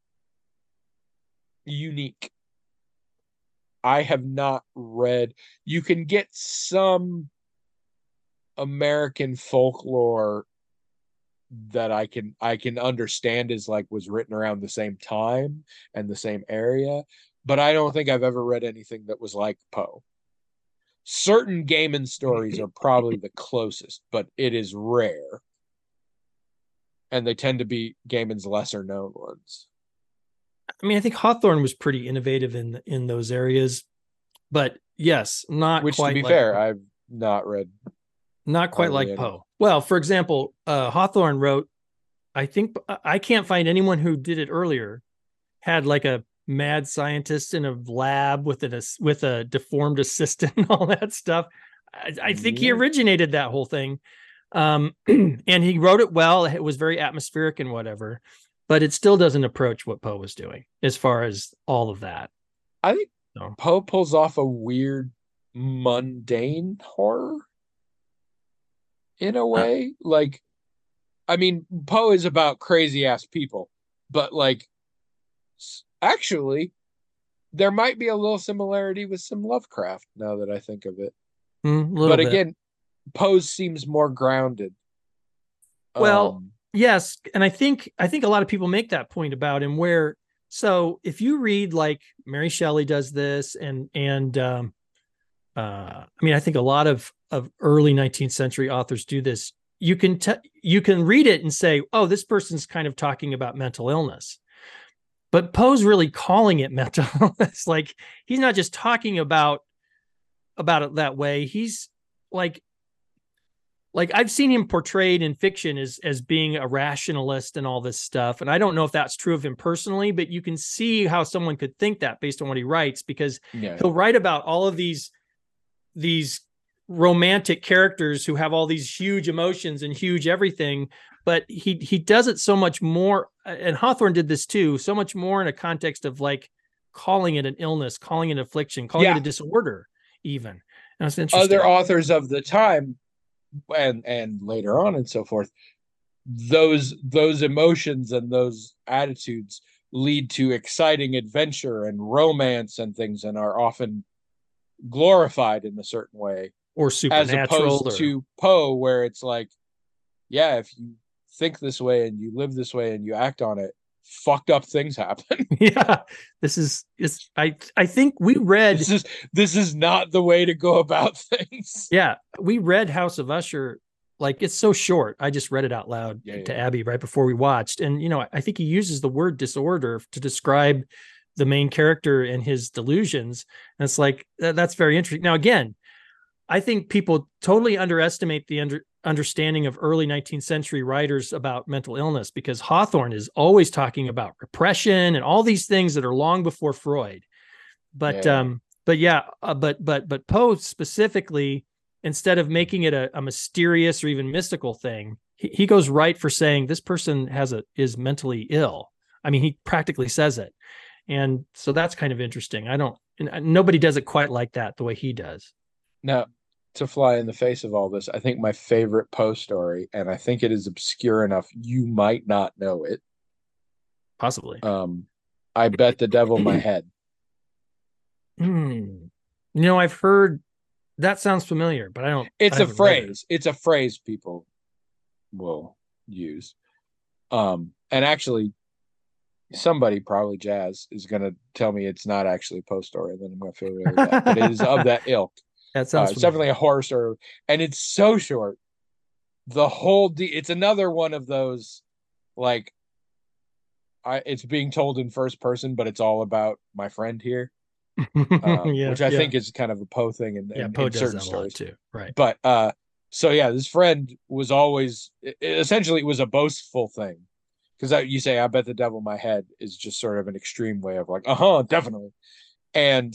unique. I have not read. You can get some American folklore that I can I can understand is like was written around the same time and the same area, but I don't think I've ever read anything that was like Poe. Certain Gaiman stories are probably the closest, but it is rare. And they tend to be Gaiman's lesser known ones. I mean, I think Hawthorne was pretty innovative in in those areas, but yes, not Which, quite. To be like fair, Poe. I've not read. Not quite like Poe. Well, for example, uh, Hawthorne wrote. I think I can't find anyone who did it earlier. Had like a mad scientist in a lab with a with a deformed assistant and all that stuff. I, I think yeah. he originated that whole thing. Um, and he wrote it well. It was very atmospheric and whatever, but it still doesn't approach what Poe was doing as far as all of that. I think so. Poe pulls off a weird, mundane horror in a way. Uh, like I mean, Poe is about crazy ass people, but like, actually, there might be a little similarity with some Lovecraft now that I think of it. Mm, a little But bit. again, Poe seems more grounded. Well, Um, yes, and I think I think a lot of people make that point about him. Where so if you read like Mary Shelley does this, and and um, uh, I mean I think a lot of of early nineteenth century authors do this. You can te- you can read it and say, oh, this person's kind of talking about mental illness, but Poe's really calling it mental illness. Like he's not just talking about about it that way. He's like like I've seen him portrayed in fiction as as being a rationalist and all this stuff. And I don't know if that's true of him personally, but you can see how someone could think that based on what he writes, because yeah. he'll write about all of these these romantic characters who have all these huge emotions and huge everything, but he he does it so much more, and Hawthorne did this too, so much more in a context of like calling it an illness, calling it affliction, calling Yeah. it a disorder even. And that's interesting. Other authors of the time and and later on and so forth, those those emotions and those attitudes lead to exciting adventure and romance and things, and are often glorified in a certain way, Or as supernatural, opposed or to Poe, where it's like, yeah, if you think this way and you live this way and you act on it, fucked up things happen. yeah, this is it's I I think we read This is this is not the way to go about things. yeah, we read House of Usher. Like it's so short. I just read it out loud Yeah, to yeah. Abby right before we watched. And you know, I think he uses the word disorder to describe the main character and his delusions. And it's like that, that's very interesting. Now, again, I think people totally underestimate the under, understanding of early nineteenth century writers about mental illness, because Hawthorne is always talking about repression and all these things that are long before Freud. But Yeah. um, but yeah, uh, but but but Poe specifically, instead of making it a, a mysterious or even mystical thing, he, he goes right for saying this person has a is mentally ill. I mean, he practically says it, and so that's kind of interesting. I don't, nobody does it quite like that the way he does. Now, to fly in the face of all this, I think my favorite Poe story, and I think it is obscure enough you might not know it. Possibly. Um, I bet the devil my head. Hmm. You know, I've heard that sounds familiar, but I don't. It's I a phrase. It. It's a phrase people will use. Um, and actually, somebody, probably Jazz, is going to tell me it's not actually a Poe story, and then I'm going to feel really bad. But it is of that ilk. That sounds. Uh, it's definitely a horror story, and it's so short. The whole de- it's another one of those, like, I it's being told in first person, but it's all about my friend here. Um, yeah, which I yeah. think is kind of a Poe thing in, yeah, in, Poe in does certain that a stories lot too, right? But uh, so yeah, this friend was always it, essentially it was a boastful thing, because you say, "I bet the devil my head" is just sort of an extreme way of like, "Uh huh, definitely," and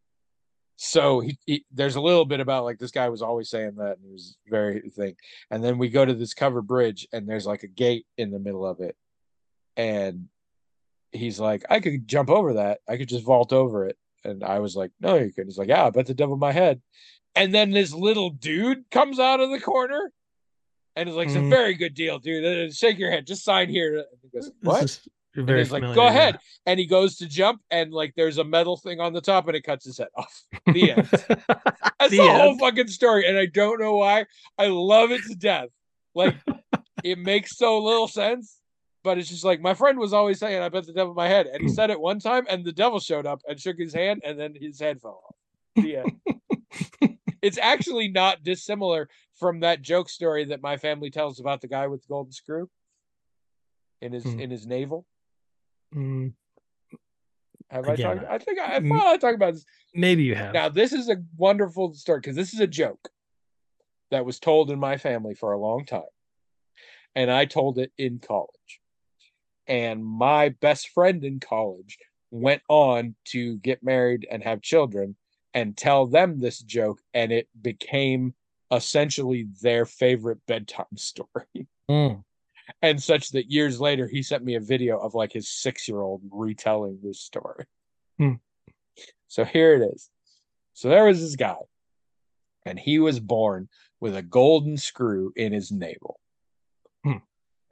so he, he there's a little bit about like this guy was always saying that, and he was very thing, and then we go to this covered bridge, and there's like a gate in the middle of it, and he's like, "I could jump over that. I could just vault over it." And I was like, "No, you could." He's like, "Yeah, I bet the devil my head." And then this little dude comes out of the corner and is like, "It's a very good deal, dude. Shake your head. Just sign here." And he goes, "What?" This is And he's like, "Go ahead." Yeah. And he goes to jump, and like there's a metal thing on the top, and it cuts his head off. The end. That's the, the whole fucking story. And I don't know why. I love it to death. Like, it makes so little sense. But it's just like, my friend was always saying, "I bet the devil my head." And he said it one time, and the devil showed up and shook his hand, and then his head fell off. The end. It's actually not dissimilar from that joke story that my family tells about the guy with the golden screw in his mm. in his navel. Mm. Have Again, I talked? I think I, I thought I talked about this. Maybe you have. Now, this is a wonderful story, because this is a joke that was told in my family for a long time. And I told it in college. And my best friend in college went on to get married and have children and tell them this joke, and it became essentially their favorite bedtime story. Mm. And such that years later, he sent me a video of like his six-year-old retelling this story. Mm. So here it is. So there was this guy, and he was born with a golden screw in his navel. Mm.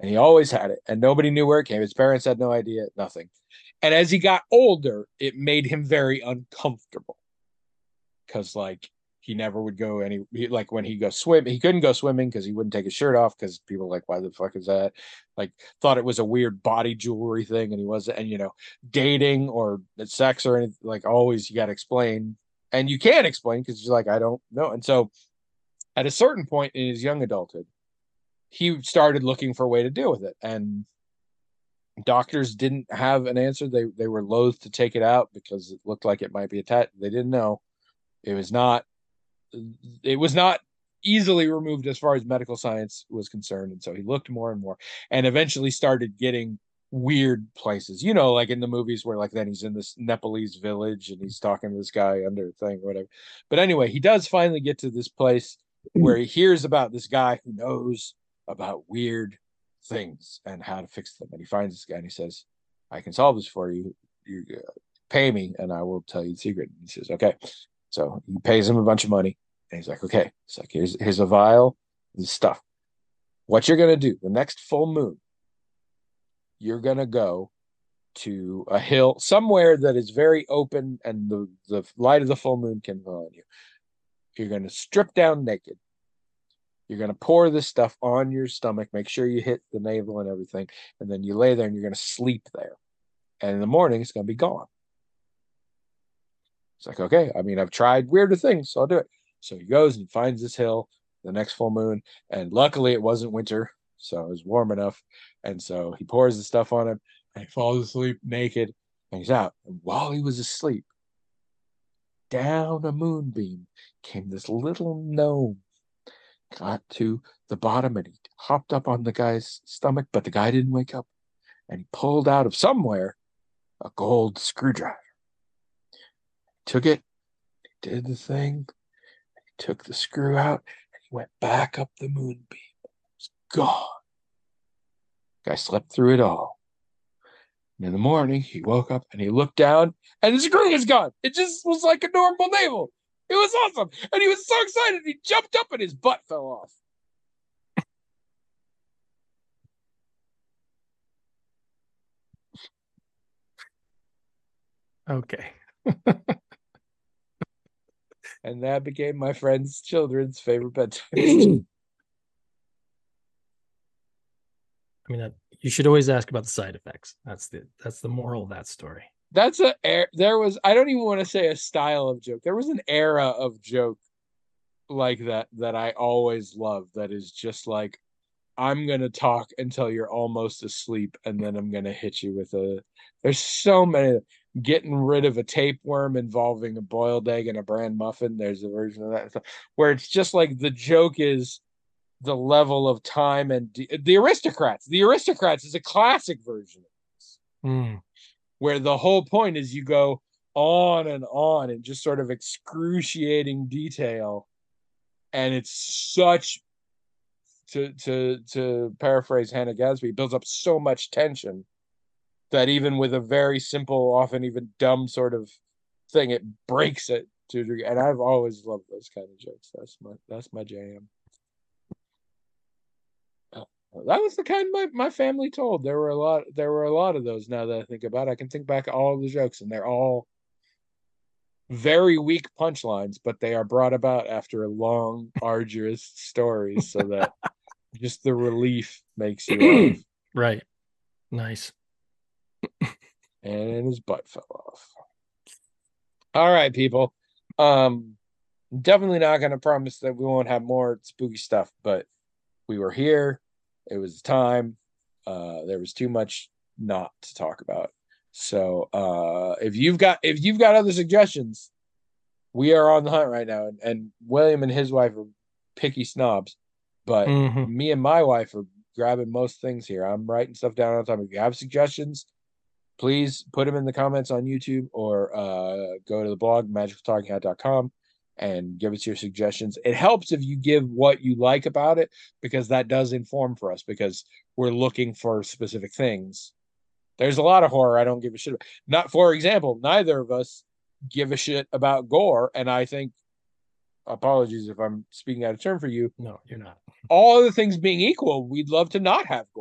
And he always had it, and nobody knew where it came. His parents had no idea, nothing. And as he got older, it made him very uncomfortable because, like, he never would go any, he, like, when he go swim, he couldn't go swimming because he wouldn't take his shirt off because people were like, why the fuck is that? Like, thought it was a weird body jewelry thing, and he wasn't. And, you know, dating or sex or anything, like, always you got to explain. And you can't explain because you're like, I don't know. And so at a certain point in his young adulthood, he started looking for a way to deal with it. And doctors didn't have an answer. They they were loath to take it out because it looked like it might be attached. They didn't know. It was not it was not easily removed as far as medical science was concerned. And so he looked more and more and eventually started getting weird places. You know, like in the movies where like then he's in this Nepalese village and he's talking to this guy under a thing or whatever. But anyway, he does finally get to this place where he hears about this guy who knows about weird things and how to fix them. And he finds this guy and he says, I can solve this for you. You uh, pay me and I will tell you the secret. And he says, okay. So he pays him a bunch of money. And he's like, okay. It's like, here's, here's a vial of this stuff. What you're going to do, the next full moon, you're going to go to a hill somewhere that is very open and the, the light of the full moon can fall on you. You're going to strip down naked. You're going to pour this stuff on your stomach, make sure you hit the navel and everything, and then you lay there and you're going to sleep there. And in the morning, it's going to be gone. It's like, okay, I mean, I've tried weirder things, so I'll do it. So he goes and finds this hill the next full moon, and luckily it wasn't winter, so it was warm enough. And so he pours the stuff on him, and he falls asleep naked, and he's out. And while he was asleep, down a moonbeam came this little gnome, got to the bottom, and he hopped up on the guy's stomach, but the guy didn't wake up. And he pulled out of somewhere a gold screwdriver. He took it, he did the thing, he took the screw out, and he went back up the moonbeam. It was gone. The guy slept through it all. And in the morning, he woke up and he looked down, and the screw was gone. It just was like a normal navel. It was awesome. And he was so excited. He jumped up and his butt fell off. Okay. And that became my friend's children's favorite bedtime. I mean, that, you should always ask about the side effects. That's the that's the moral of that story. That's a there was I don't even want to say a style of joke. There was an era of joke like that that I always loved. That is just like, I'm gonna talk until you're almost asleep, and then I'm gonna hit you with a. There's so many. Getting rid of a tapeworm involving a boiled egg and a bran muffin. There's a version of that where it's just like the joke is the level of time and de- the aristocrats. The aristocrats is a classic version of this, mm. where the whole point is you go on and on in just sort of excruciating detail, and it's such to to to paraphrase Hannah Gadsby, it builds up so much tension that even with a very simple, often even dumb sort of thing, it breaks it to a degree. And I've always loved those kind of jokes. That's my that's my jam. Uh, that was the kind my, my family told. There were a lot there were a lot of those now that I think about it. I can think back all of the jokes, and they're all very weak punchlines, but they are brought about after a long, arduous story, so that just the relief makes you laugh. Right. Nice. And his butt fell off. All right, people. Um, definitely not going to promise that we won't have more spooky stuff, but we were here. It was time. Uh, there was too much not to talk about. So, uh, if you've got if you've got other suggestions, we are on the hunt right now. And, and William and his wife are picky snobs, but mm-hmm. me and my wife are grabbing most things here. I'm writing stuff down all the time. If you have suggestions, please put them in the comments on YouTube, or uh, go to the blog, magical talking hat dot com, and give us your suggestions. It helps if you give what you like about it, because that does inform for us, because we're looking for specific things. There's a lot of horror I don't give a shit about. Not, for example, neither of us give a shit about gore, and I think, apologies if I'm speaking out of turn for you. No, you're not. All other things being equal, we'd love to not have gore.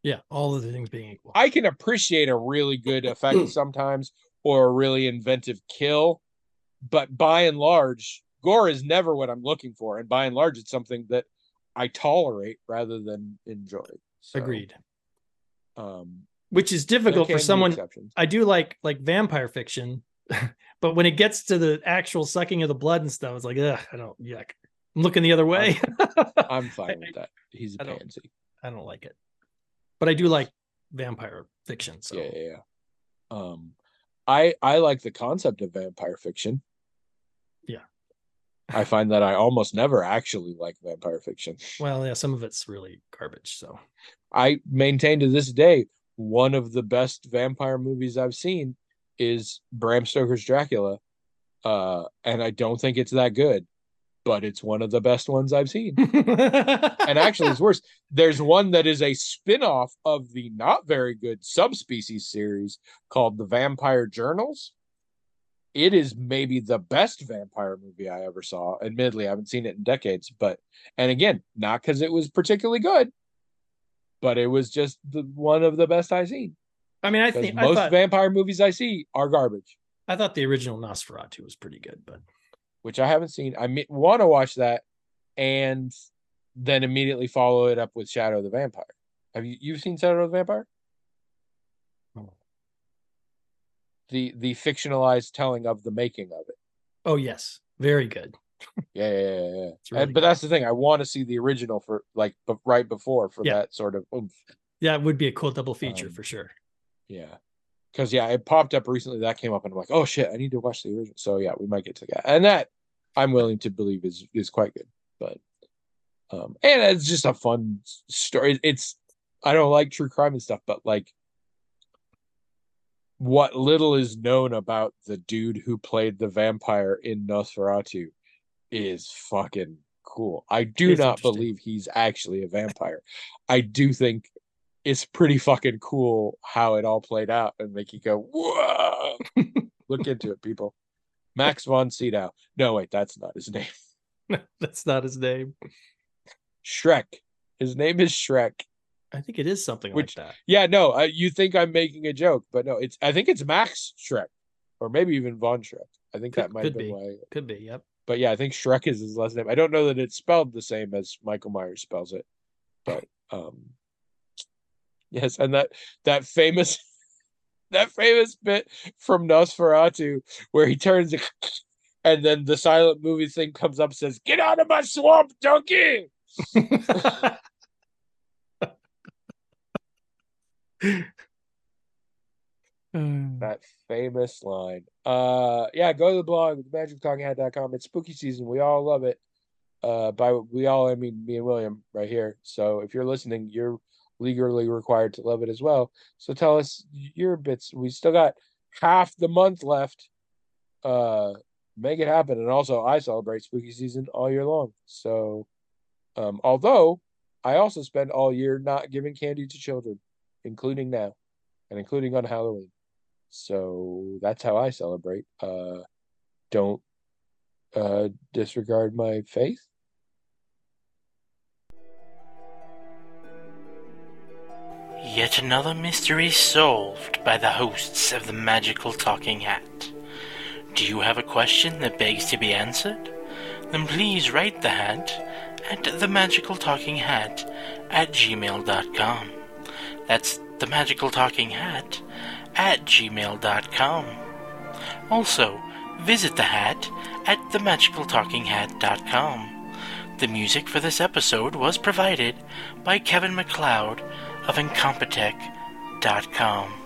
Yeah, all of the things being equal. I can appreciate a really good effect sometimes or a really inventive kill, but by and large, gore is never what I'm looking for. And by and large, it's something that I tolerate rather than enjoy. So, Agreed. Um, Which is difficult for someone. I do like like vampire fiction, but when it gets to the actual sucking of the blood and stuff, it's like, ugh, I don't, yuck. I'm looking the other way. I'm, I'm fine with that. He's a I don't, pansy. I don't like it, but I do like vampire fiction. So yeah, yeah, yeah. Um, I I like the concept of vampire fiction. Yeah. I find that I almost never actually like vampire fiction. Well, yeah, some of it's really garbage. So I maintain to this day, one of the best vampire movies I've seen is Bram Stoker's Dracula. Uh, and I don't think it's that good, but it's one of the best ones I've seen. And actually, it's worse. There's one that is a spin-off of the not very good Subspecies series called The Vampire Journals. It is maybe the best vampire movie I ever saw. Admittedly, I haven't seen it in decades, but, and again, not because it was particularly good, but it was just the one of the best I've seen. I mean, I think most I thought, vampire movies I see are garbage. I thought the original Nosferatu was pretty good, but which I haven't seen. I want to watch that and then immediately follow it up with Shadow of the Vampire. Have you you've seen Shadow of the Vampire? Oh. The the fictionalized telling of the making of it. Oh yes, very good. yeah, yeah, yeah. yeah. Really and, but that's the thing. I want to see the original for like but right before for yeah. that sort of oomph. Yeah, it would be a cool double feature um, for sure. Yeah. Because yeah, it popped up recently. That came up, and I'm like, oh shit, I need to watch the original. So yeah, we might get to that, and that I'm willing to believe is is quite good. But um, and it's just a fun story. It's I don't like true crime and stuff, but like what little is known about the dude who played the vampire in Nosferatu is fucking cool. I do it's not believe he's actually a vampire. I do think it's pretty fucking cool how it all played out and make you go, whoa! Look into it, people. Max von Sydow. No, wait, that's not his name. That's not his name. Shrek. His name is Shrek. I think it is something Which, like that. Yeah, no, uh, you think I'm making a joke, but no, it's. I think it's Max Shrek, or maybe even Von Shrek. I think could, that might could be be. why. Could be, yep. But yeah, I think Shrek is his last name. I don't know that it's spelled the same as Michael Myers spells it, but um, yes, and that that famous that famous bit from Nosferatu where he turns and then the silent movie thing comes up and says, "Get out of my swamp, donkey!" That famous line. Uh yeah, go to the blog, the magical talking hat dot com. It's spooky season. We all love it. Uh by we all I mean me and William right here. So if you're listening, you're legally required to love it as well. So tell us your bits. We still got half the month left. Uh make it happen. And also I celebrate spooky season all year long. So um although I also spend all year not giving candy to children, including now and including on Halloween. So that's how I celebrate. Uh, don't uh, disregard my faith. Yet another mystery solved by the hosts of the Magical Talking Hat. Do you have a question that begs to be answered? Then please write the hat at the magical talking hat at gmail dot com. That's the Magical Talking Hat at gmail dot com. Also, visit the hat at the magical talking hat dot com. The music for this episode was provided by Kevin MacLeod of incompetech dot com.